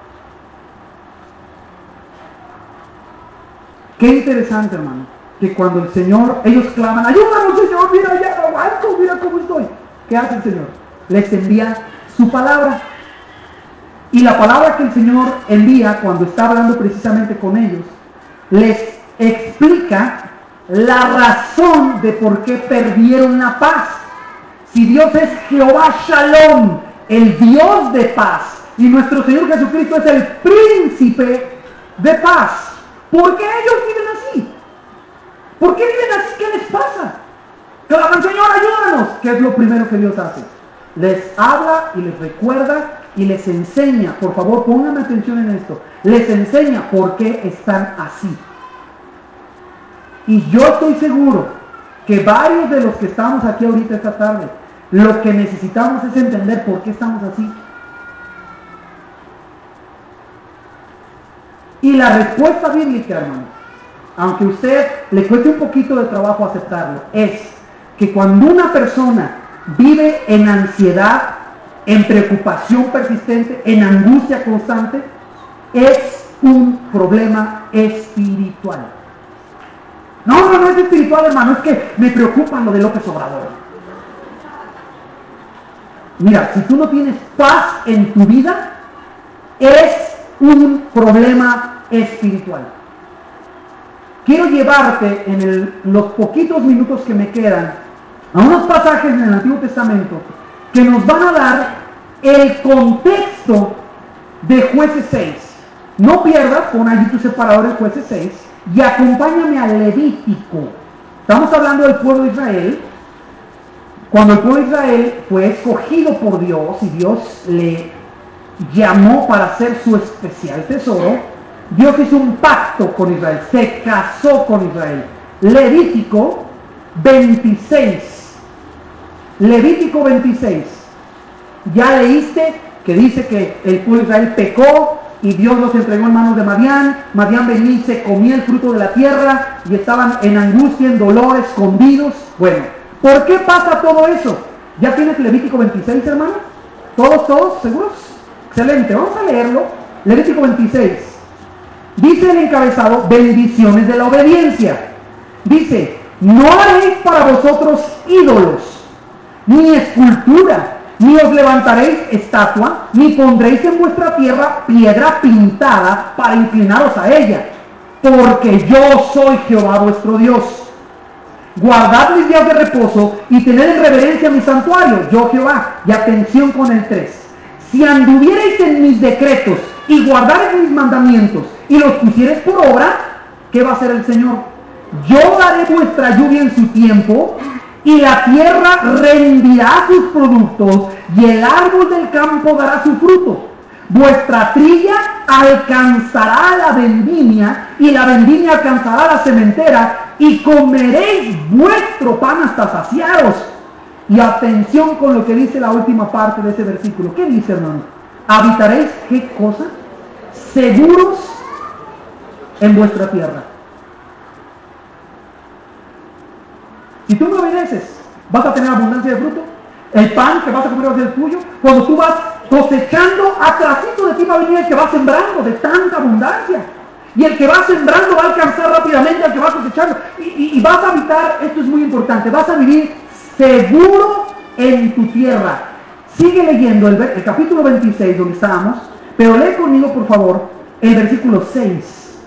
Qué interesante, hermano, que cuando el Señor, ellos claman, ayúdanos, Señor, mira, ya no aguanto, mira cómo estoy. ¿Qué hace el Señor? Les envía su palabra. Y la palabra que el Señor envía cuando está hablando precisamente con ellos, les explica la razón de por qué perdieron la paz. Si Dios es Jehová Shalom, el Dios de paz, y nuestro Señor Jesucristo es el príncipe de paz, ¿por qué ellos viven así? ¿Por qué viven así? ¿Qué les pasa? Claman, Señor, ayúdanos. ¿Qué es lo primero que Dios hace? Les habla y les recuerda y les enseña. Por favor, pónganme atención en esto. Les enseña por qué están así. Y yo estoy seguro que varios de los que estamos aquí ahorita esta tarde, lo que necesitamos es entender por qué estamos así. Y la respuesta bíblica, hermano, aunque a usted le cueste un poquito de trabajo aceptarlo, es que cuando una persona vive en ansiedad, en preocupación persistente, en angustia constante, es un problema espiritual. No es espiritual, hermano, es que me preocupa lo de López Obrador. Mira, si tú no tienes paz en tu vida, es un problema espiritual. Quiero llevarte en los poquitos minutos que me quedan a unos pasajes en el Antiguo Testamento que nos van a dar el contexto de Jueces 6. No pierdas, pon allí tu separador en Jueces 6 y acompáñame al Levítico. Estamos hablando del pueblo de Israel. Cuando el pueblo de Israel fue escogido por Dios y Dios le llamó para ser su especial tesoro, Dios hizo un pacto con Israel, se casó con Israel. Levítico 26. Levítico 26. Ya leíste que dice que el pueblo de Israel pecó y Dios los entregó en manos de Madián. Madián venía y se comía el fruto de la tierra y estaban en angustia, en dolor, escondidos. Bueno, ¿por qué pasa todo eso? ¿Ya tienes Levítico 26, hermano? ¿Todos seguros? Excelente, vamos a leerlo. Levítico 26. Dice el encabezado, bendiciones de la obediencia. Dice, no haréis para vosotros ídolos, ni escultura, ni os levantaréis estatua, ni pondréis en vuestra tierra piedra pintada para inclinaros a ella, porque yo soy Jehová vuestro Dios. Guardad mis días de reposo y tened en reverencia mi santuario, yo Jehová. Y atención con el 3. Si anduvierais en mis decretos y guardaréis mis mandamientos y los pusiereis por obra, ¿qué va a hacer el Señor? Yo daré vuestra lluvia en su tiempo y la tierra rendirá sus productos y el árbol del campo dará su fruto. Vuestra trilla alcanzará la vendimia y la vendimia alcanzará la sementera y comeréis vuestro pan hasta saciaros. Y atención con lo que dice la última parte de ese versículo. ¿Qué dice, hermano? Habitaréis, ¿qué cosa? Seguros en vuestra tierra. Si tú me obedeces, vas a tener abundancia de fruto. El pan que vas a comer va a ser tuyo. Cuando tú vas cosechando, atrásito de ti va a venir el que va sembrando de tanta abundancia. Y el que va sembrando va a alcanzar rápidamente al que va cosechando. Y vas a habitar, esto es muy importante, vas a vivir seguro en tu tierra. Sigue leyendo el capítulo 26 donde estábamos, pero lee conmigo por favor el versículo 6.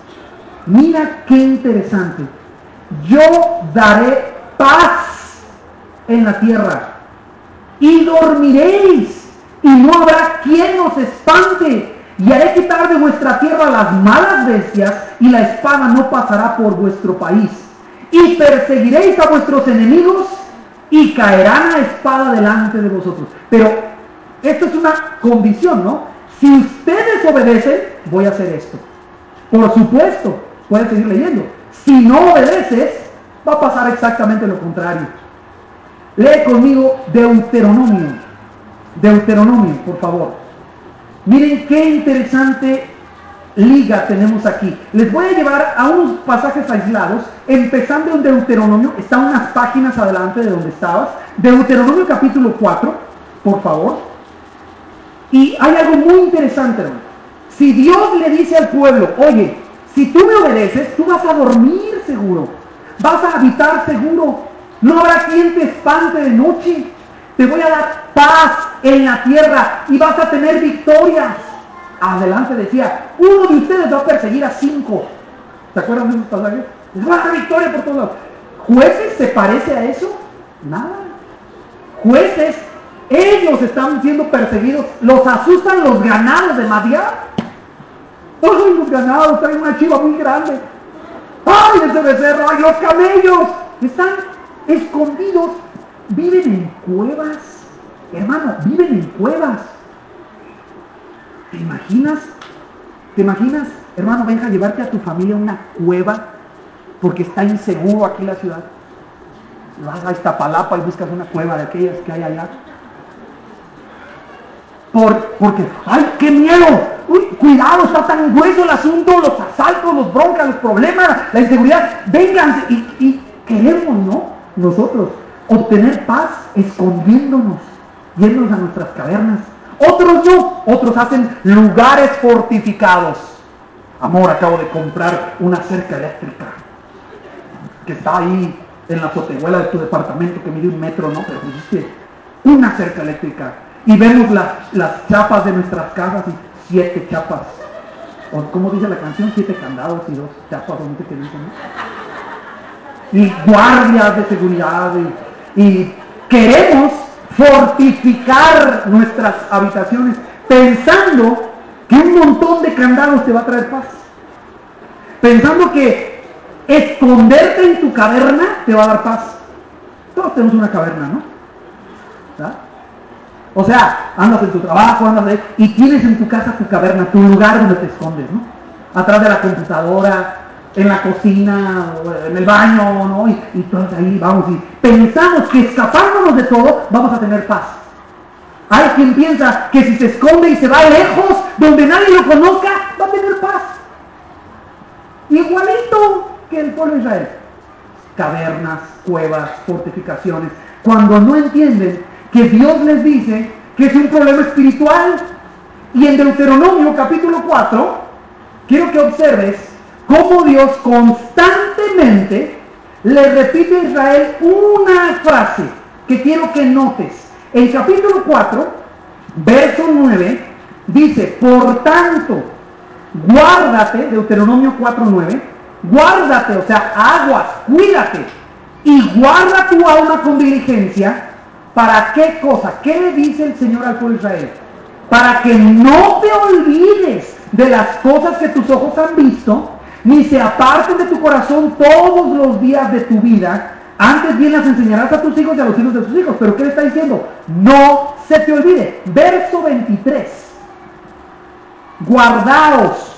Mira qué interesante. Yo daré paz en la tierra y dormiréis y no habrá quien os espante. Y haré quitar de vuestra tierra las malas bestias y la espada no pasará por vuestro país. Y perseguiréis a vuestros enemigos y caerán a espada delante de vosotros. Pero esto es una condición, ¿no? Si ustedes obedecen, voy a hacer esto. Por supuesto, puedes seguir leyendo. Si no obedeces, va a pasar exactamente lo contrario. Lee conmigo Deuteronomio. Deuteronomio, por favor. Miren qué interesante liga tenemos aquí. Les voy a llevar a unos pasajes aislados, empezando en Deuteronomio. Está unas páginas adelante de donde estabas. Deuteronomio capítulo 4, por favor. Y hay algo muy interesante, hermano. Si Dios le dice al pueblo, oye, si tú me obedeces, tú vas a dormir seguro, vas a habitar seguro, no habrá quien te espante de noche, te voy a dar paz en la tierra y vas a tener victorias. Adelante decía, uno de ustedes va a perseguir a 5. ¿Se acuerdan de esos pasajes? Les va a dar victoria por todos lados. ¿Jueces se parece a eso? Nada. Jueces, ellos están siendo perseguidos, los asustan los ganados de Madián. ¡Ay, los ganados! Traen una chiva muy grande. ¡Ay, ese becerro! ¡Ay, los camellos! Están escondidos. Viven en cuevas. Hermano, viven en cuevas. ¿Te imaginas? ¿Te imaginas, hermano, venga a llevarte a tu familia a una cueva porque está inseguro aquí en la ciudad? Vas a Iztapalapa y buscas una cueva de aquellas que hay allá. Porque, ¡ay, qué miedo! ¡Uy, cuidado, está tan grueso el asunto! Los asaltos, los broncas, los problemas, la inseguridad. Vénganse. Y queremos, ¿no? Nosotros obtener paz escondiéndonos, yéndonos a nuestras cavernas. Otros no. Otros hacen lugares fortificados. Amor, acabo de comprar una cerca eléctrica que está ahí en la azotehuela de tu departamento que mide 1 metro, ¿no? Pero pusiste una cerca eléctrica. Y vemos las chapas de nuestras casas y 7 chapas. O como dice la canción, 7 candados y 2 chapas, o no sé qué dicen, ¿no? Y guardias de seguridad. Y queremos fortificar nuestras habitaciones pensando que un montón de candados te va a traer paz. Pensando que esconderte en tu caverna te va a dar paz. Todos tenemos una caverna, ¿no? ¿Verdad? O sea, andas en tu trabajo, y tienes en tu casa tu caverna, tu lugar donde te escondes, ¿no? Atrás de la computadora, en la cocina, en el baño, ¿no? Y todos ahí vamos y pensamos que escapándonos de todo vamos a tener paz. Hay quien piensa que si se esconde y se va lejos, donde nadie lo conozca, va a tener paz. Igualito que el pueblo de Israel. Cavernas, cuevas, fortificaciones. Cuando no entienden que Dios les dice que es un problema espiritual. Y en Deuteronomio capítulo 4, quiero que observes cómo Dios constantemente le repite a Israel una frase que quiero que notes. En capítulo 4, verso 9, dice, por tanto, guárdate, Deuteronomio 4:9, guárdate, o sea, aguas, cuídate, y guarda tu alma con diligencia. ¿Para qué cosa? ¿Qué le dice el Señor al pueblo de Israel? Para que no te olvides de las cosas que tus ojos han visto, ni se aparten de tu corazón todos los días de tu vida. Antes bien las enseñarás a tus hijos y a los hijos de tus hijos. ¿Pero qué le está diciendo? No se te olvide. Verso 23. Guardaos.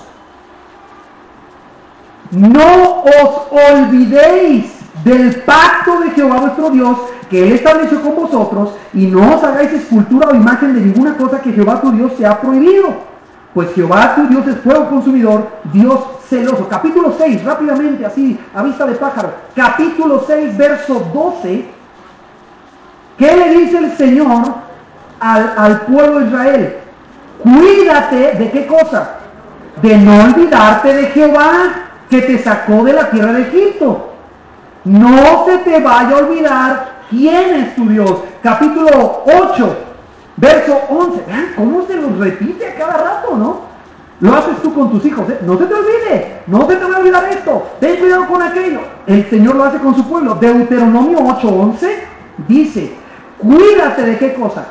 No os olvidéis del pacto de Jehová vuestro Dios, que Él estableció con vosotros, y no os hagáis escultura o imagen de ninguna cosa que Jehová tu Dios te ha prohibido. Pues Jehová tu Dios es fuego consumidor, Dios celoso. Capítulo 6, rápidamente, así, a vista de pájaro. Capítulo 6, verso 12. ¿Qué le dice el Señor al pueblo de Israel? Cuídate de qué cosa? De no olvidarte de Jehová, que te sacó de la tierra de Egipto. No se te vaya a olvidar quién es tu Dios. Capítulo 8, verso 11. Vean cómo se los repite a cada rato, ¿no? Lo haces tú con tus hijos, ¿eh? No se te olvide, no se te va a olvidar esto, ten cuidado con aquello. El Señor lo hace con su pueblo. Deuteronomio 8:11 dice, cuídate de qué cosa.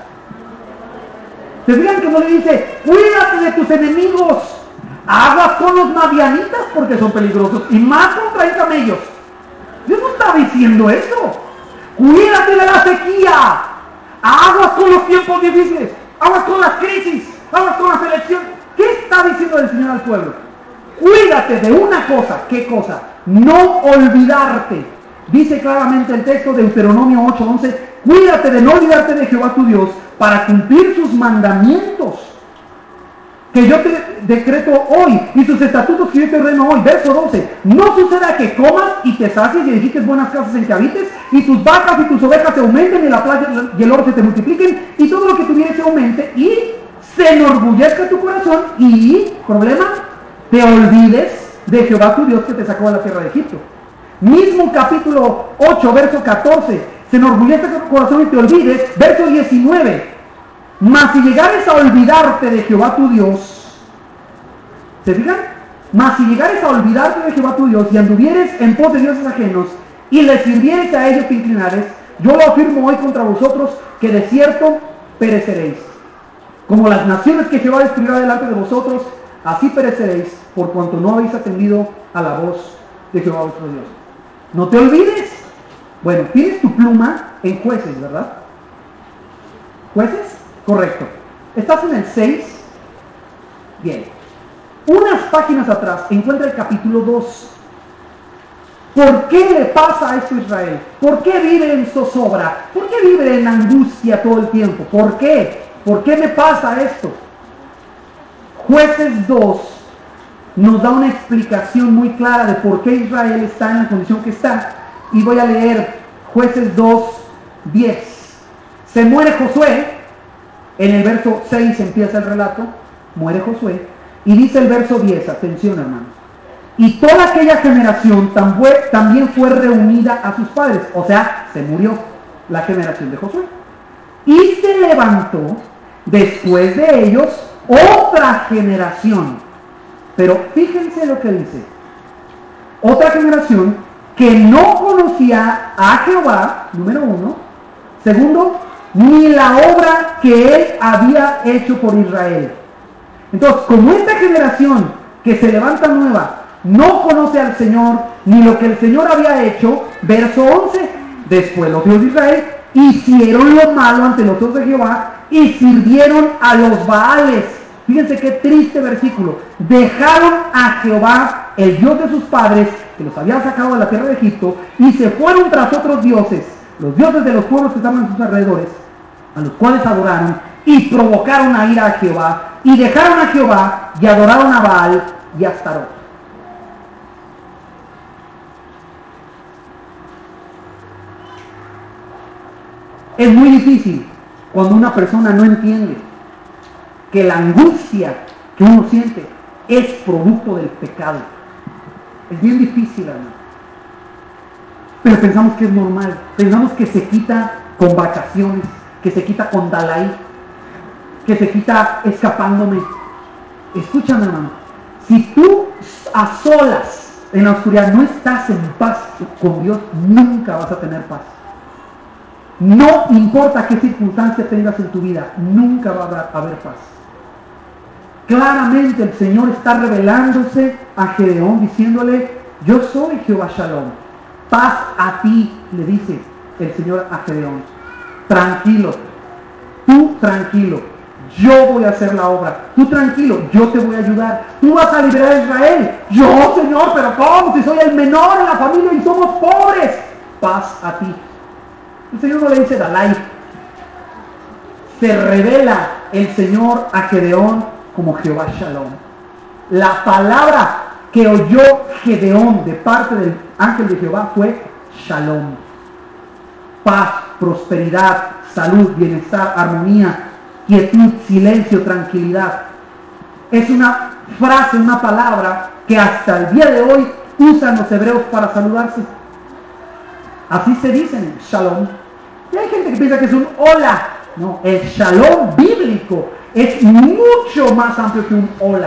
¿Se fijan que no le dice, cuídate de tus enemigos? Aguas con los madianitas porque son peligrosos y más contra el camellos. Dios no está diciendo eso. Cuídate de la sequía. Aguas con los tiempos difíciles. Aguas con las crisis. Aguas con las elecciones. ¿Qué está diciendo el Señor al pueblo? Cuídate de una cosa. ¿Qué cosa? No olvidarte. Dice claramente el texto de Deuteronomio 8:11. Cuídate de no olvidarte de Jehová tu Dios para cumplir sus mandamientos que yo te decreto hoy y sus estatutos que yo te ordeno hoy. Verso 12. No suceda que comas y te sacies y edifiques buenas casas en que habites y tus vacas y tus ovejas se aumenten y la playa y el oro se te multipliquen y todo lo que tuvieres se aumente y se enorgullezca tu corazón y, problema, te olvides de Jehová tu Dios que te sacó de la tierra de Egipto. Mismo capítulo 8, verso 14. Se enorgullezca tu corazón y te olvides. Verso 19. Mas si llegares a olvidarte de Jehová tu Dios, ¿se fijan? Mas si llegares a olvidarte de Jehová tu Dios y anduvieres en pos de dioses ajenos y les sirvieres a ellos te inclinares, yo lo afirmo hoy contra vosotros que de cierto pereceréis. Como las naciones que Jehová destruirá delante de vosotros, así pereceréis por cuanto no habéis atendido a la voz de Jehová vuestro Dios. No te olvides. Bueno, tienes tu pluma en Jueces, ¿verdad? ¿Jueces? Correcto. ¿Estás en el 6? Bien. Unas páginas atrás encuentra el capítulo 2. ¿Por qué le pasa esto a Israel? ¿Por qué vive en zozobra? ¿Por qué vive en angustia todo el tiempo? ¿Por qué? ¿Por qué me pasa esto? Jueces 2 nos da una explicación muy clara de por qué Israel está en la condición que está. Y voy a leer Jueces 2:10. Se muere Josué. En el verso 6 empieza el relato, muere Josué, y dice el verso 10, atención hermanos, y toda aquella generación también fue reunida a sus padres, o sea, se murió la generación de Josué, y se levantó después de ellos otra generación, pero fíjense lo que dice, otra generación que no conocía a Jehová, número 1, segundo, ni la obra que él había hecho por Israel. Entonces, como esta generación que se levanta nueva no conoce al Señor ni lo que el Señor había hecho, verso 11, después los hijos de Israel hicieron lo malo ante los ojos de Jehová y sirvieron a los Baales. Fíjense qué triste versículo. Dejaron a Jehová, el Dios de sus padres, que los había sacado de la tierra de Egipto, y se fueron tras otros dioses, los dioses de los pueblos que estaban en sus alrededores, a los cuales adoraron y provocaron a ira a Jehová, y dejaron a Jehová y adoraron a Baal y a Astarot. Es muy difícil cuando una persona no entiende que la angustia que uno siente es producto del pecado. Es bien difícil, hermano. Pero pensamos que es normal, pensamos que se quita con vacaciones, que se quita con Dalai, que se quita escapándome. Escúchame, hermano, si tú a solas en la oscuridad no estás en paz con Dios, nunca vas a tener paz. No importa qué circunstancia tengas en tu vida, nunca va a haber paz. Claramente el Señor está revelándose a Gedeón diciéndole, yo soy Jehová Shalom. Paz a ti, le dice el Señor a Gedeón. Tranquilo, tú tranquilo, yo voy a hacer la obra. Tú tranquilo, yo te voy a ayudar. Tú vas a liberar a Israel. Yo, Señor, pero ¿cómo? Si soy el menor en la familia y somos pobres. Paz a ti. El Señor no le dice Dalai. Se revela el Señor a Gedeón como Jehová Shalom. La palabra que oyó Gedeón de parte del ángel de Jehová fue Shalom. Paz, prosperidad, salud, bienestar, armonía, quietud, silencio, tranquilidad. Es una frase, una palabra que hasta el día de hoy usan los hebreos para saludarse. Así se dicen, Shalom. Y hay gente que piensa que es un hola. No, el Shalom bíblico es mucho más amplio que un hola.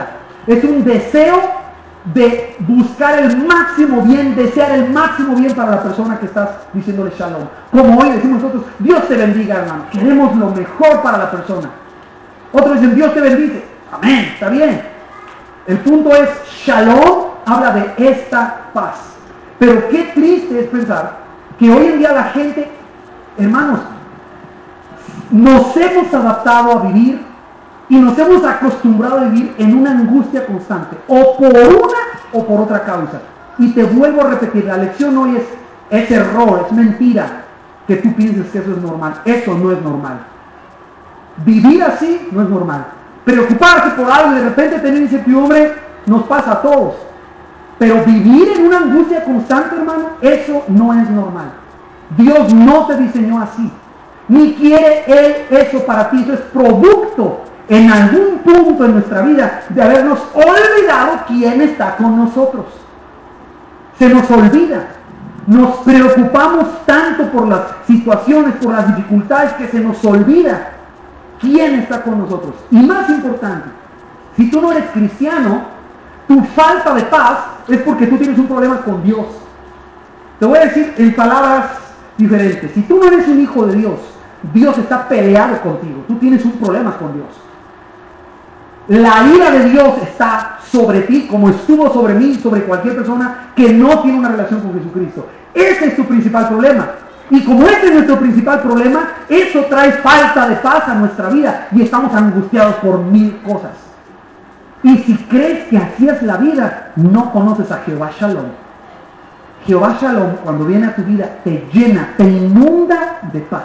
Es un deseo de buscar el máximo bien, desear el máximo bien para la persona que estás diciéndole shalom. Como hoy decimos nosotros, Dios te bendiga, hermano. Queremos lo mejor para la persona. Otros dicen, Dios te bendice. Amén, está bien. El punto es, shalom habla de esta paz. Pero qué triste es pensar que hoy en día la gente, hermanos, nos hemos adaptado a vivir y nos hemos acostumbrado a vivir en una angustia constante, o por una o por otra causa. Y te vuelvo a repetir, la lección hoy es error, es mentira que tú pienses que eso es normal. Eso no es normal. Vivir así no es normal. Preocuparse por algo y de repente tener incertidumbre nos pasa a todos. Pero vivir en una angustia constante, hermano, eso no es normal. Dios no te diseñó así. Ni quiere Él eso para ti. Eso es producto en algún punto en nuestra vida de habernos olvidado quién está con nosotros. Se nos olvida. Nos preocupamos tanto por las situaciones, por las dificultades, que se nos olvida quién está con nosotros. Y más importante, si tú no eres cristiano, tu falta de paz es porque tú tienes un problema con Dios. Te voy a decir en palabras diferentes. Si tú no eres un hijo de Dios, Dios está peleado contigo. Tú tienes un problema con Dios. La ira de Dios está sobre ti, como estuvo sobre mí, sobre cualquier persona que no tiene una relación con Jesucristo. Ese es tu principal problema. Y como ese es nuestro principal problema, eso trae falta de paz a nuestra vida y estamos angustiados por mil cosas. Y si crees que así es la vida, no conoces a Jehová Shalom. Jehová Shalom, cuando viene a tu vida, te llena, te inunda de paz.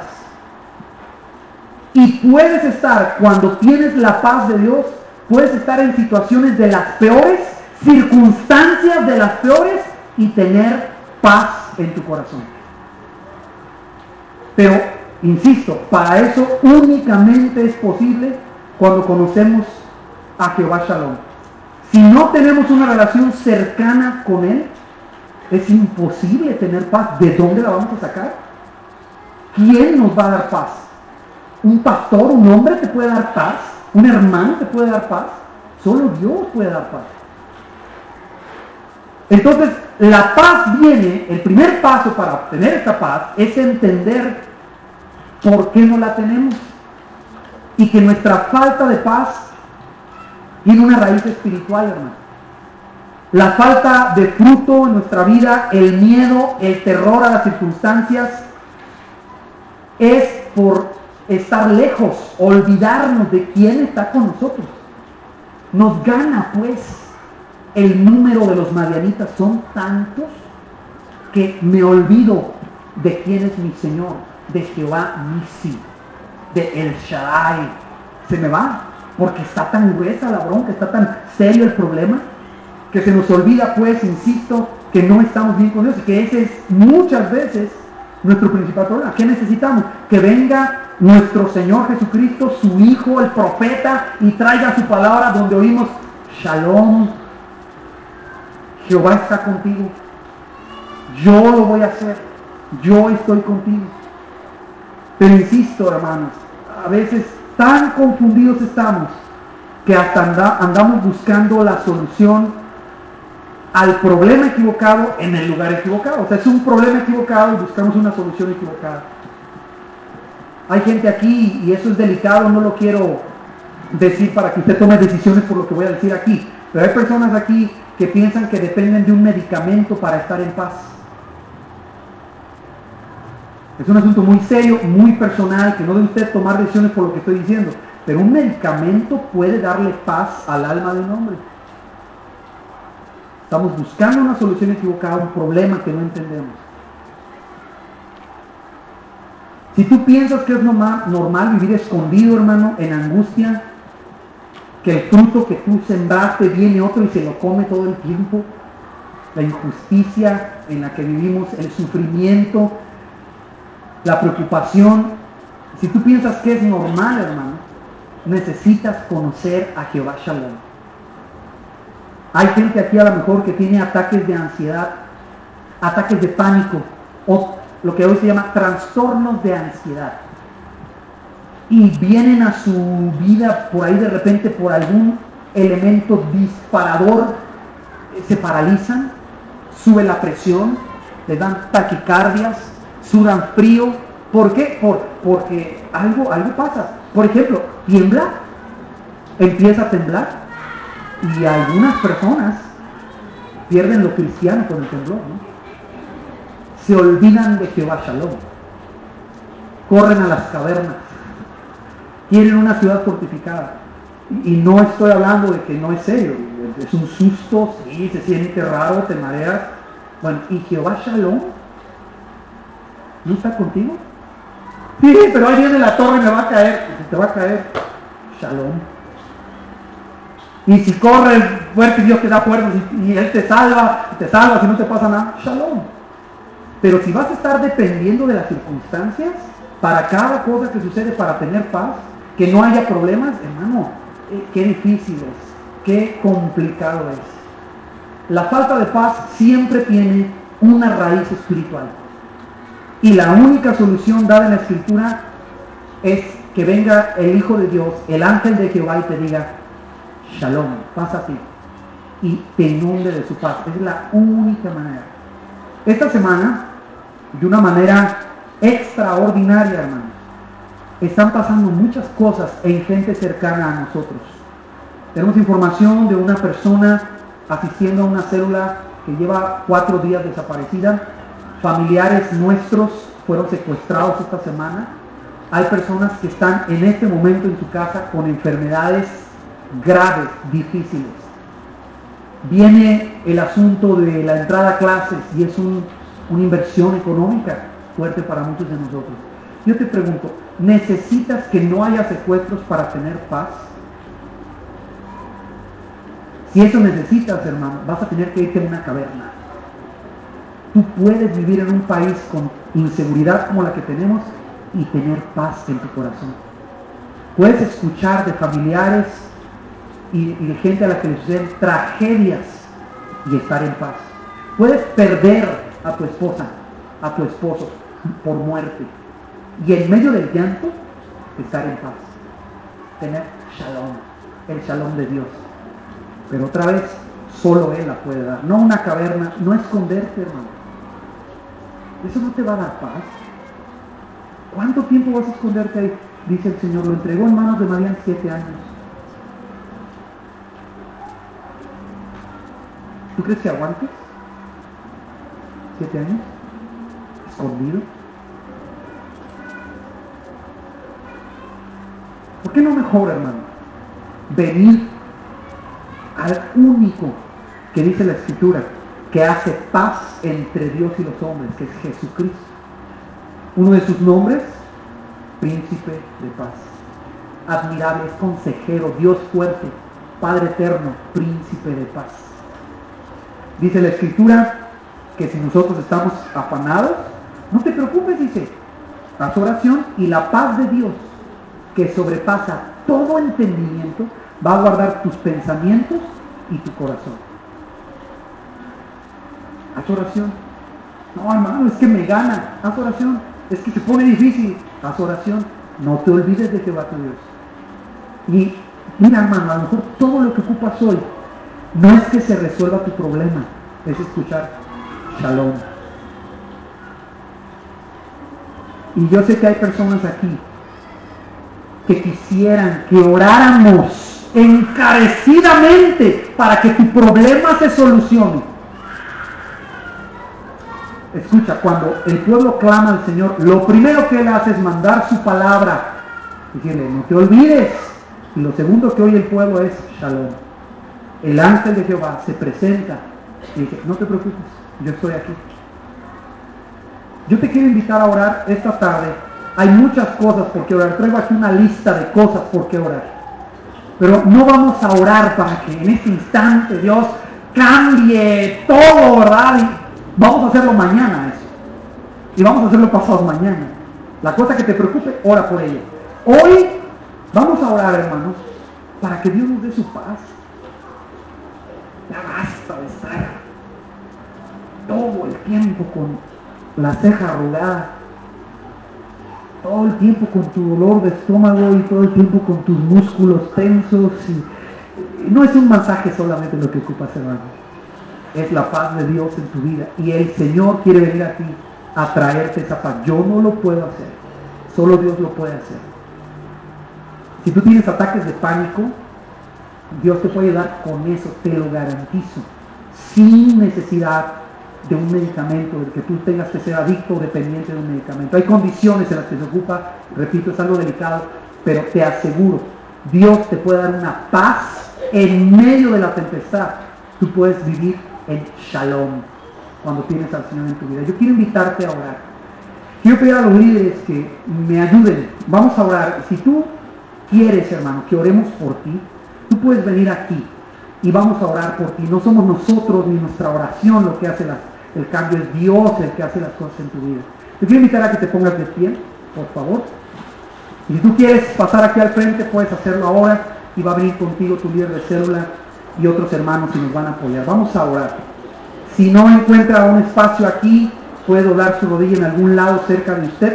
Y puedes estar, cuando tienes la paz de Dios, puedes estar en situaciones de las peores, circunstancias de las peores, y tener paz en tu corazón. Pero, insisto, para eso únicamente es posible cuando conocemos a Jehová Shalom. Si no tenemos una relación cercana con Él, es imposible tener paz. ¿De dónde la vamos a sacar? ¿Quién nos va a dar paz? ¿Un pastor, un hombre te puede dar paz? ¿Un hermano te puede dar paz? Solo Dios puede dar paz. Entonces, la paz viene, el primer paso para obtener esta paz es entender por qué no la tenemos. Y que nuestra falta de paz tiene una raíz espiritual, hermano. La falta de fruto en nuestra vida, el miedo, el terror a las circunstancias, es por estar lejos, olvidarnos de quién está con nosotros. Nos gana, pues, el número de los madianitas. Son tantos que me olvido de quién es mi Señor, de Jehová Nisi, de El Shaddai. Se me va, porque está tan gruesa la bronca, está tan serio el problema, que se nos olvida, pues, insisto, que no estamos bien con Dios, y que ese es muchas veces nuestro principal problema. ¿Qué necesitamos? Que venga nuestro Señor Jesucristo, su Hijo, el profeta, y traiga su palabra donde oímos: Shalom, Jehová está contigo, yo lo voy a hacer, yo estoy contigo. Pero insisto, hermanos, a veces tan confundidos estamos que hasta andamos buscando la solución al problema equivocado en el lugar equivocado. O sea, es un problema equivocado y buscamos una solución equivocada. Hay gente aquí, y eso es delicado, no lo quiero decir para que usted tome decisiones por lo que voy a decir aquí, pero hay personas aquí que piensan que dependen de un medicamento para estar en paz. Es un asunto muy serio, muy personal, que no debe usted tomar decisiones por lo que estoy diciendo, pero un medicamento puede darle paz al alma de un hombre. Estamos buscando una solución equivocada, un problema que no entendemos. Si tú piensas que es normal vivir escondido, hermano, en angustia, que el fruto que tú sembraste viene otro y se lo come todo el tiempo, la injusticia en la que vivimos, el sufrimiento, la preocupación, si tú piensas que es normal, hermano, necesitas conocer a Jehová Shalom. Hay gente aquí a lo mejor que tiene ataques de ansiedad, ataques de pánico, o lo que hoy se llama trastornos de ansiedad. Y vienen a su vida por ahí de repente por algún elemento disparador, se paralizan, sube la presión, les dan taquicardias, sudan frío. ¿Por qué? Porque algo pasa. Por ejemplo, tiembla, empieza a temblar, y algunas personas pierden lo cristiano con el temblor, ¿no? Se olvidan de Jehová Shalom, corren a las cavernas, quieren una ciudad fortificada. Y no estoy hablando de que no es serio, es un susto, sí, se siente raro, te mareas. Bueno, ¿y Jehová Shalom no está contigo? Sí, pero ahí viene la torre y me va a caer. Y te va a caer, Shalom. Y si corres fuerte, Dios te da fuerzas y Él te salva, si no te pasa nada, Shalom. Pero si vas a estar dependiendo de las circunstancias, para cada cosa que sucede, para tener paz, que no haya problemas, hermano, qué difícil es, qué complicado es. La falta de paz siempre tiene una raíz espiritual. Y la única solución dada en la Escritura es que venga el Hijo de Dios, el ángel de Jehová, y te diga, Shalom, paz a ti, y te inunde de su paz. Es la única manera. Esta semana, de una manera extraordinaria, hermanos, están pasando muchas cosas en gente cercana a nosotros. Tenemos información de una persona asistiendo a una célula que lleva 4 días desaparecida. Familiares nuestros fueron secuestrados esta semana. Hay personas que están en este momento en su casa con enfermedades graves, difíciles. Viene el asunto de la entrada a clases y es una inversión económica fuerte para muchos de nosotros. Yo te pregunto, ¿necesitas que no haya secuestros para tener paz? Si eso necesitas, hermano, vas a tener que irte a una caverna. Tú puedes vivir en un país con inseguridad como la que tenemos y tener paz en tu corazón. Puedes escuchar de familiares y de gente a la que les suceden tragedias y estar en paz. Puedes perder a tu esposa, a tu esposo por muerte y en medio del llanto estar en paz. Tener shalom, el shalom de Dios. Pero otra vez, solo Él la puede dar. No una caverna, no esconderte, hermano. Eso no te va a dar paz. ¿Cuánto tiempo vas a esconderte ahí? Dice el Señor, lo entregó en manos de Marián 7 años. ¿Tú crees que aguantes? 7 años, escondido. ¿Por qué no mejor, hermano, venir al único que dice la Escritura que hace paz entre Dios y los hombres, que es Jesucristo? Uno de sus nombres, Príncipe de Paz. Admirable, es consejero, Dios fuerte, Padre eterno, Príncipe de Paz. Dice la Escritura que si nosotros estamos afanados, no te preocupes, dice, haz oración y la paz de Dios, que sobrepasa todo entendimiento, va a guardar tus pensamientos y tu corazón. Haz oración. No, hermano, es que me gana. Haz oración. Es que se pone difícil. Haz oración. No te olvides de Jehová tu Dios. Y mira, hermano, a lo mejor todo lo que ocupas hoy no es que se resuelva tu problema, es escuchar Shalom. Y yo sé que hay personas aquí que quisieran que oráramos encarecidamente para que tu problema se solucione. Escucha, cuando el pueblo clama al Señor, lo primero que Él hace es mandar su palabra, decirle, no te olvides. Y lo segundo que oye el pueblo es Shalom. El ángel de Jehová se presenta y dice, no te preocupes, yo estoy aquí. Yo te quiero invitar a orar esta tarde. Hay muchas cosas por qué orar. Traigo aquí una lista de cosas por qué orar. Pero no vamos a orar para que en este instante Dios cambie todo, ¿verdad? Y vamos a hacerlo mañana eso. Y vamos a hacerlo pasado mañana. La cosa que te preocupe, ora por ella. Hoy vamos a orar, hermanos, para que Dios nos dé su paz. Ya basta de estar todo el tiempo con la ceja arrugada, todo el tiempo con tu dolor de estómago y todo el tiempo con tus músculos tensos No es un masaje solamente lo que ocupas, hermano. Es la paz de Dios en tu vida. Y el Señor quiere venir a ti a traerte esa paz. Yo no lo puedo hacer. Solo Dios lo puede hacer. Si tú tienes ataques de pánico, Dios te puede ayudar con eso, te lo garantizo. Sin necesidad de un medicamento, de que tú tengas que ser adicto o dependiente de un medicamento. Hay condiciones en las que se ocupa, repito, es algo delicado, pero te aseguro, Dios te puede dar una paz en medio de la tempestad. Tú puedes vivir en shalom cuando tienes al Señor en tu vida. Yo quiero invitarte a orar. Quiero pedir a los líderes que me ayuden. Vamos a orar. Si tú quieres, hermano, que oremos por ti, tú puedes venir aquí y vamos a orar por ti. No somos nosotros ni nuestra oración lo que hace el cambio, es Dios el que hace las cosas en tu vida. Te quiero invitar a que te pongas de pie, por favor. Y si tú quieres pasar aquí al frente, puedes hacerlo ahora y va a venir contigo tu líder de célula y otros hermanos y nos van a apoyar. Vamos a orar. Si no encuentra un espacio aquí, puede doblar su rodilla en algún lado cerca de usted.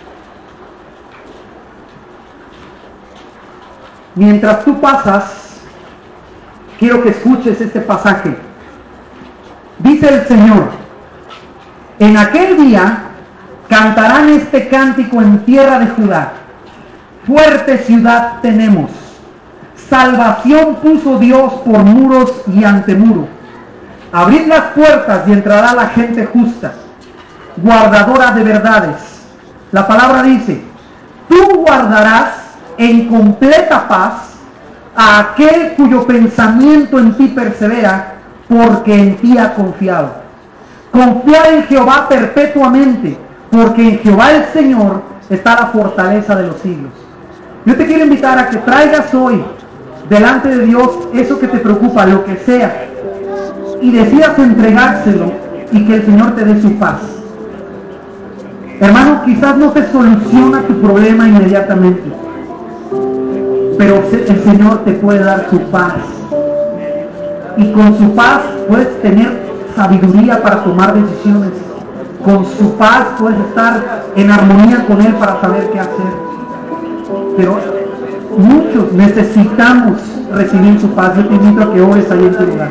Mientras tú pasas, quiero que escuches este pasaje. Dice el Señor: en aquel día cantarán este cántico en tierra de Judá. Fuerte ciudad tenemos. Salvación puso Dios por muros y antemuro. Abrid las puertas y entrará la gente justa, guardadora de verdades. La palabra dice: tú guardarás en completa paz a aquel cuyo pensamiento en ti persevera, porque en ti ha confiado. Confiad en Jehová perpetuamente, porque en Jehová el Señor está la fortaleza de los siglos. Yo te quiero invitar a que traigas hoy delante de Dios eso que te preocupa, lo que sea, y decidas entregárselo y que el Señor te dé su paz. Hermano, quizás no te soluciona tu problema inmediatamente, pero el Señor te puede dar su paz. Y con su paz puedes tener sabiduría para tomar decisiones. Con su paz puedes estar en armonía con Él para saber qué hacer. Pero muchos necesitamos recibir su paz. Yo te invito a que ores ahí en tu lugar.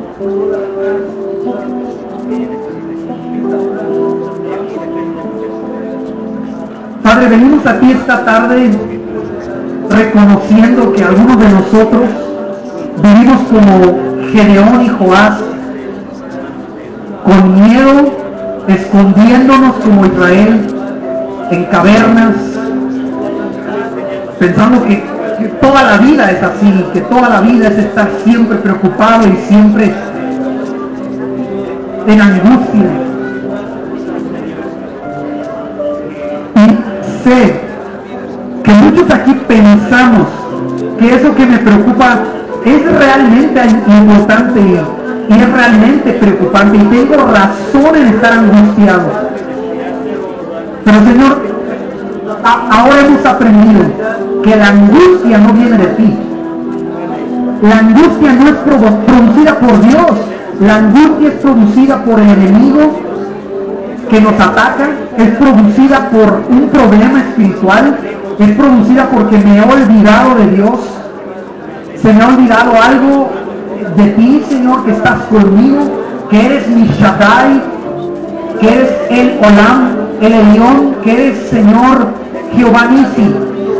Padre, venimos aquí esta tarde reconociendo que algunos de nosotros vivimos como Gedeón y Joás, con miedo, escondiéndonos como Israel en cavernas, pensando que toda la vida es así, que toda la vida es estar siempre preocupado y siempre en angustia. Y sé que muchos aquí pensamos que eso que me preocupa es realmente importante y es realmente preocupante y tengo razón en estar angustiado. Pero Señor, ahora hemos aprendido que la angustia no viene de ti. La angustia no es producida por Dios. La angustia es producida por el enemigo que nos ataca, es producida por un problema espiritual, es producida porque me he olvidado de Dios, se me ha olvidado algo de ti, Señor, que estás conmigo, que eres mi Shaddai, que eres el Olam, el Elión, que eres, Señor, Jehová Nisi.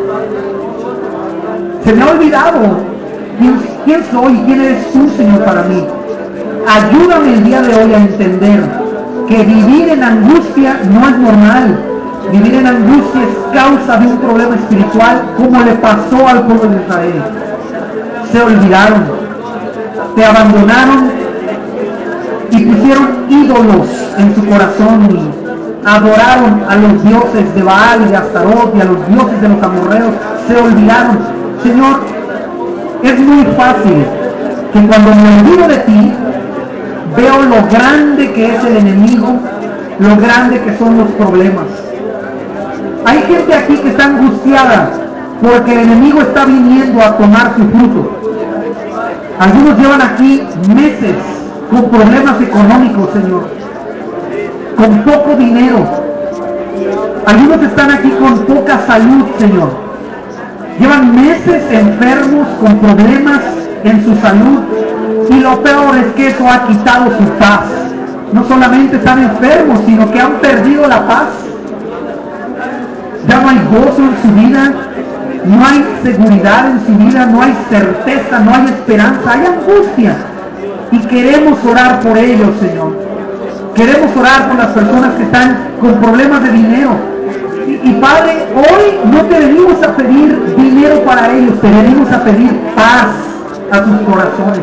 Se me ha olvidado quién soy y quién eres tú, Señor, para mí. Ayúdame el día de hoy a entender que vivir en angustia no es normal. Vivir en angustia es causa de un problema espiritual, como le pasó al pueblo de Israel. Se olvidaron, te abandonaron y pusieron ídolos en su corazón y adoraron a los dioses de Baal y de Astarot y a los dioses de los amorreos. Se olvidaron. Señor, es muy fácil que cuando me olvido de ti, veo lo grande que es el enemigo, lo grande que son los problemas. Hay gente aquí que está angustiada porque el enemigo está viniendo a tomar su fruto. Algunos llevan aquí meses con problemas económicos, Señor, con poco dinero. Algunos están aquí con poca salud, Señor. Llevan meses enfermos, con problemas en su salud. Y lo peor es que eso ha quitado su paz. No solamente están enfermos, sino que han perdido la paz. Ya no hay gozo en su vida, no hay seguridad en su vida, no hay certeza, no hay esperanza, hay angustia. Y queremos orar por ellos, Señor. Queremos orar por las personas que están con problemas de dinero. Y Padre, hoy no te venimos a pedir dinero para ellos, te venimos a pedir paz a sus corazones.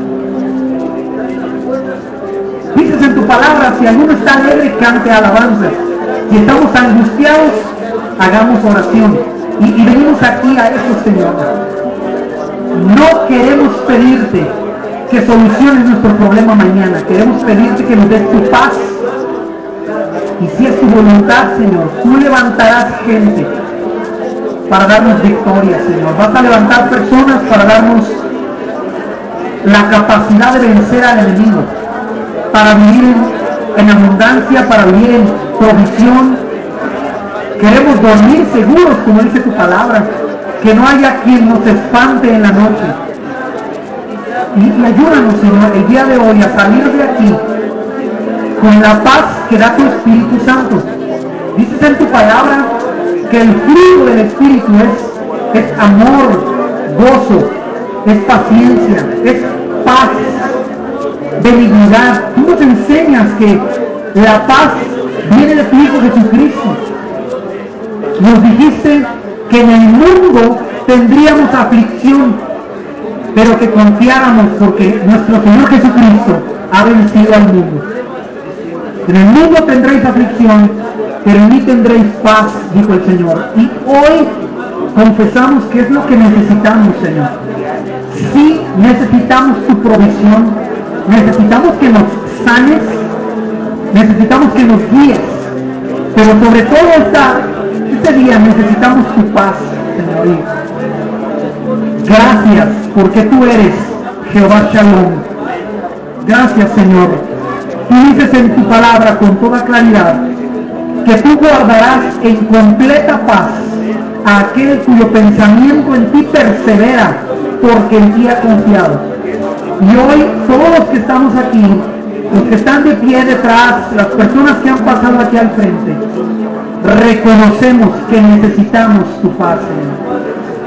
Dices en tu palabra, si alguno está alegre, cante alabanzas. Si estamos angustiados, hagamos oración. Y venimos aquí a eso, Señor. No queremos pedirte que soluciones nuestro problema mañana. Queremos pedirte que nos des tu paz. Y si es tu voluntad, Señor, tú levantarás gente para darnos victoria, Señor. Vas a levantar personas para darnos la capacidad de vencer al enemigo, para vivir en abundancia, para vivir en provisión. Queremos dormir seguros, como dice tu palabra, que no haya quien nos espante en la noche. Y ayúdanos, Señor, el día de hoy a salir de aquí con la paz que da tu Espíritu Santo. Dices en tu palabra que el fruto del Espíritu es amor, gozo, es paciencia, es paz, benignidad. Tú nos enseñas que la paz viene de tu Hijo Jesucristo. Nos dijiste que en el mundo tendríamos aflicción, pero que confiáramos porque nuestro Señor Jesucristo ha vencido al mundo. En el mundo tendréis aflicción, pero en mí tendréis paz, dijo el Señor. Y hoy confesamos que es lo que necesitamos, Señor. Sí necesitamos tu provisión, necesitamos que nos sanes, necesitamos que nos guíes, pero sobre todo este día necesitamos tu paz, Señor. Gracias porque tú eres Jehová Shalom. Gracias, Señor. Tú dices en tu palabra con toda claridad que tú guardarás en completa paz a aquel cuyo pensamiento en ti persevera, porque en ti ha confiado. Y hoy todos los que estamos aquí, los que están de pie detrás, las personas que han pasado aquí al frente, reconocemos que necesitamos tu paz, Señor.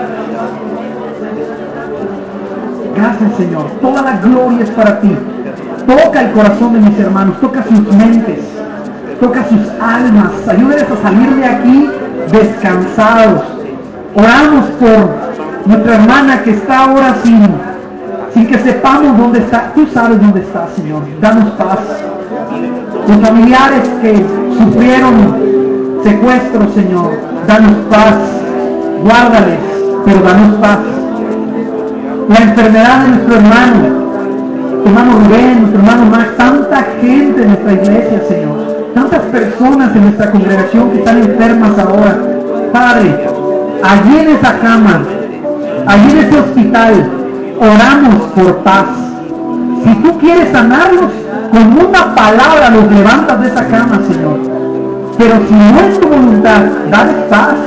Gracias, Señor. Toda la gloria es para ti. Toca el corazón de mis hermanos, toca sus mentes, toca sus almas. Ayúdenles a salir de aquí descansados. Oramos por nuestra hermana que está ahora sin que sepamos dónde está. Tú sabes dónde está, Señor. Danos paz. Los familiares que sufrieron secuestro, Señor, danos paz. Guárdales, pero danos paz. La enfermedad de nuestro hermano Rubén, nuestro hermano Max, tanta gente en nuestra iglesia, Señor, tantas personas en nuestra congregación que están enfermas ahora. Padre, allí en esa cama, allí en ese hospital, oramos por paz. Si tú quieres sanarlos, con una palabra los levantas de esa cama, Señor. Pero si no es tu voluntad, dales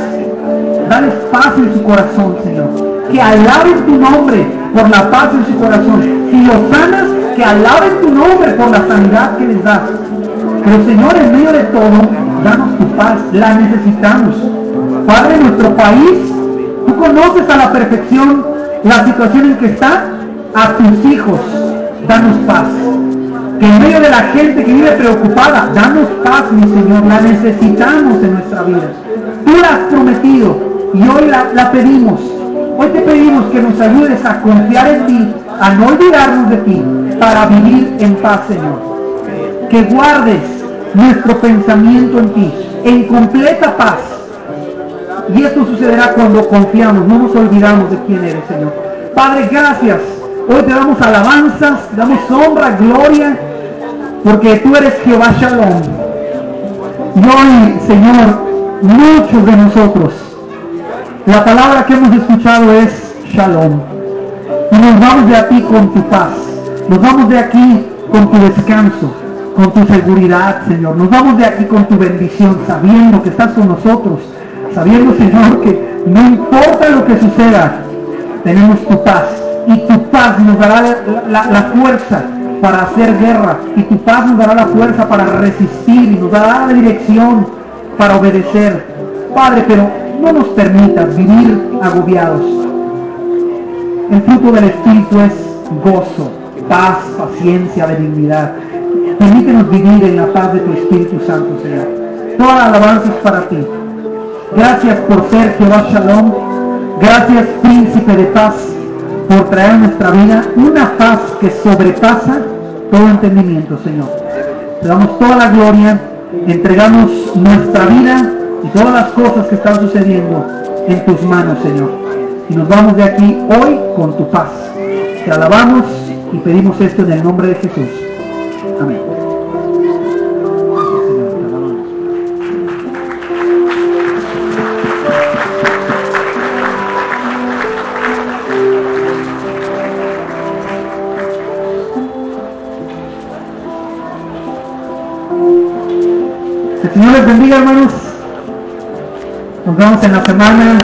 paz en su corazón, Señor. Que alaben tu nombre por la paz en su corazón. Si los sanas, que alaben tu nombre por la sanidad que les das. Pero, Señor, en medio de todo, danos tu paz, la necesitamos. Padre, nuestro país, tú conoces a la perfección la situación en que está. A tus hijos, danos paz. Que en medio de la gente que vive preocupada, danos paz, mi Señor, la necesitamos en nuestra vida. Tú la has prometido y hoy la pedimos. Hoy te pedimos que nos ayudes a confiar en ti, a no olvidarnos de ti, para vivir en paz, Señor. Que guardes nuestro pensamiento en ti, en completa paz. Y esto sucederá cuando confiamos, no nos olvidamos de quién eres, Señor. Padre, gracias. Hoy te damos alabanzas, te damos honra, gloria, porque tú eres Jehová Shalom. Y hoy, Señor, muchos de nosotros, la palabra que hemos escuchado es Shalom. Y nos vamos de aquí con tu paz. Nos vamos de aquí con tu descanso, con tu seguridad, Señor. Nos vamos de aquí con tu bendición, sabiendo que estás con nosotros. Sabiendo, Señor, que no importa lo que suceda, tenemos tu paz. y tu paz nos dará la fuerza para hacer guerra, y tu paz nos dará la fuerza para resistir, y nos dará la dirección para obedecer. Padre, pero no nos permitas vivir agobiados. El fruto del Espíritu es gozo, paz, paciencia, benignidad. Permítenos vivir en la paz de tu Espíritu Santo, Señor. Toda la alabanza es para ti. Gracias por ser Jehová Shalom. Gracias, Príncipe de Paz, por traer a nuestra vida una paz que sobrepasa todo entendimiento, Señor. Te damos toda la gloria, entregamos nuestra vida y todas las cosas que están sucediendo en tus manos, Señor. Y nos vamos de aquí hoy con tu paz. Te alabamos y pedimos esto en el nombre de Jesús. Amén. Señor, te alabamos. Que el Señor les bendiga, hermanos. Nos vemos en la semana.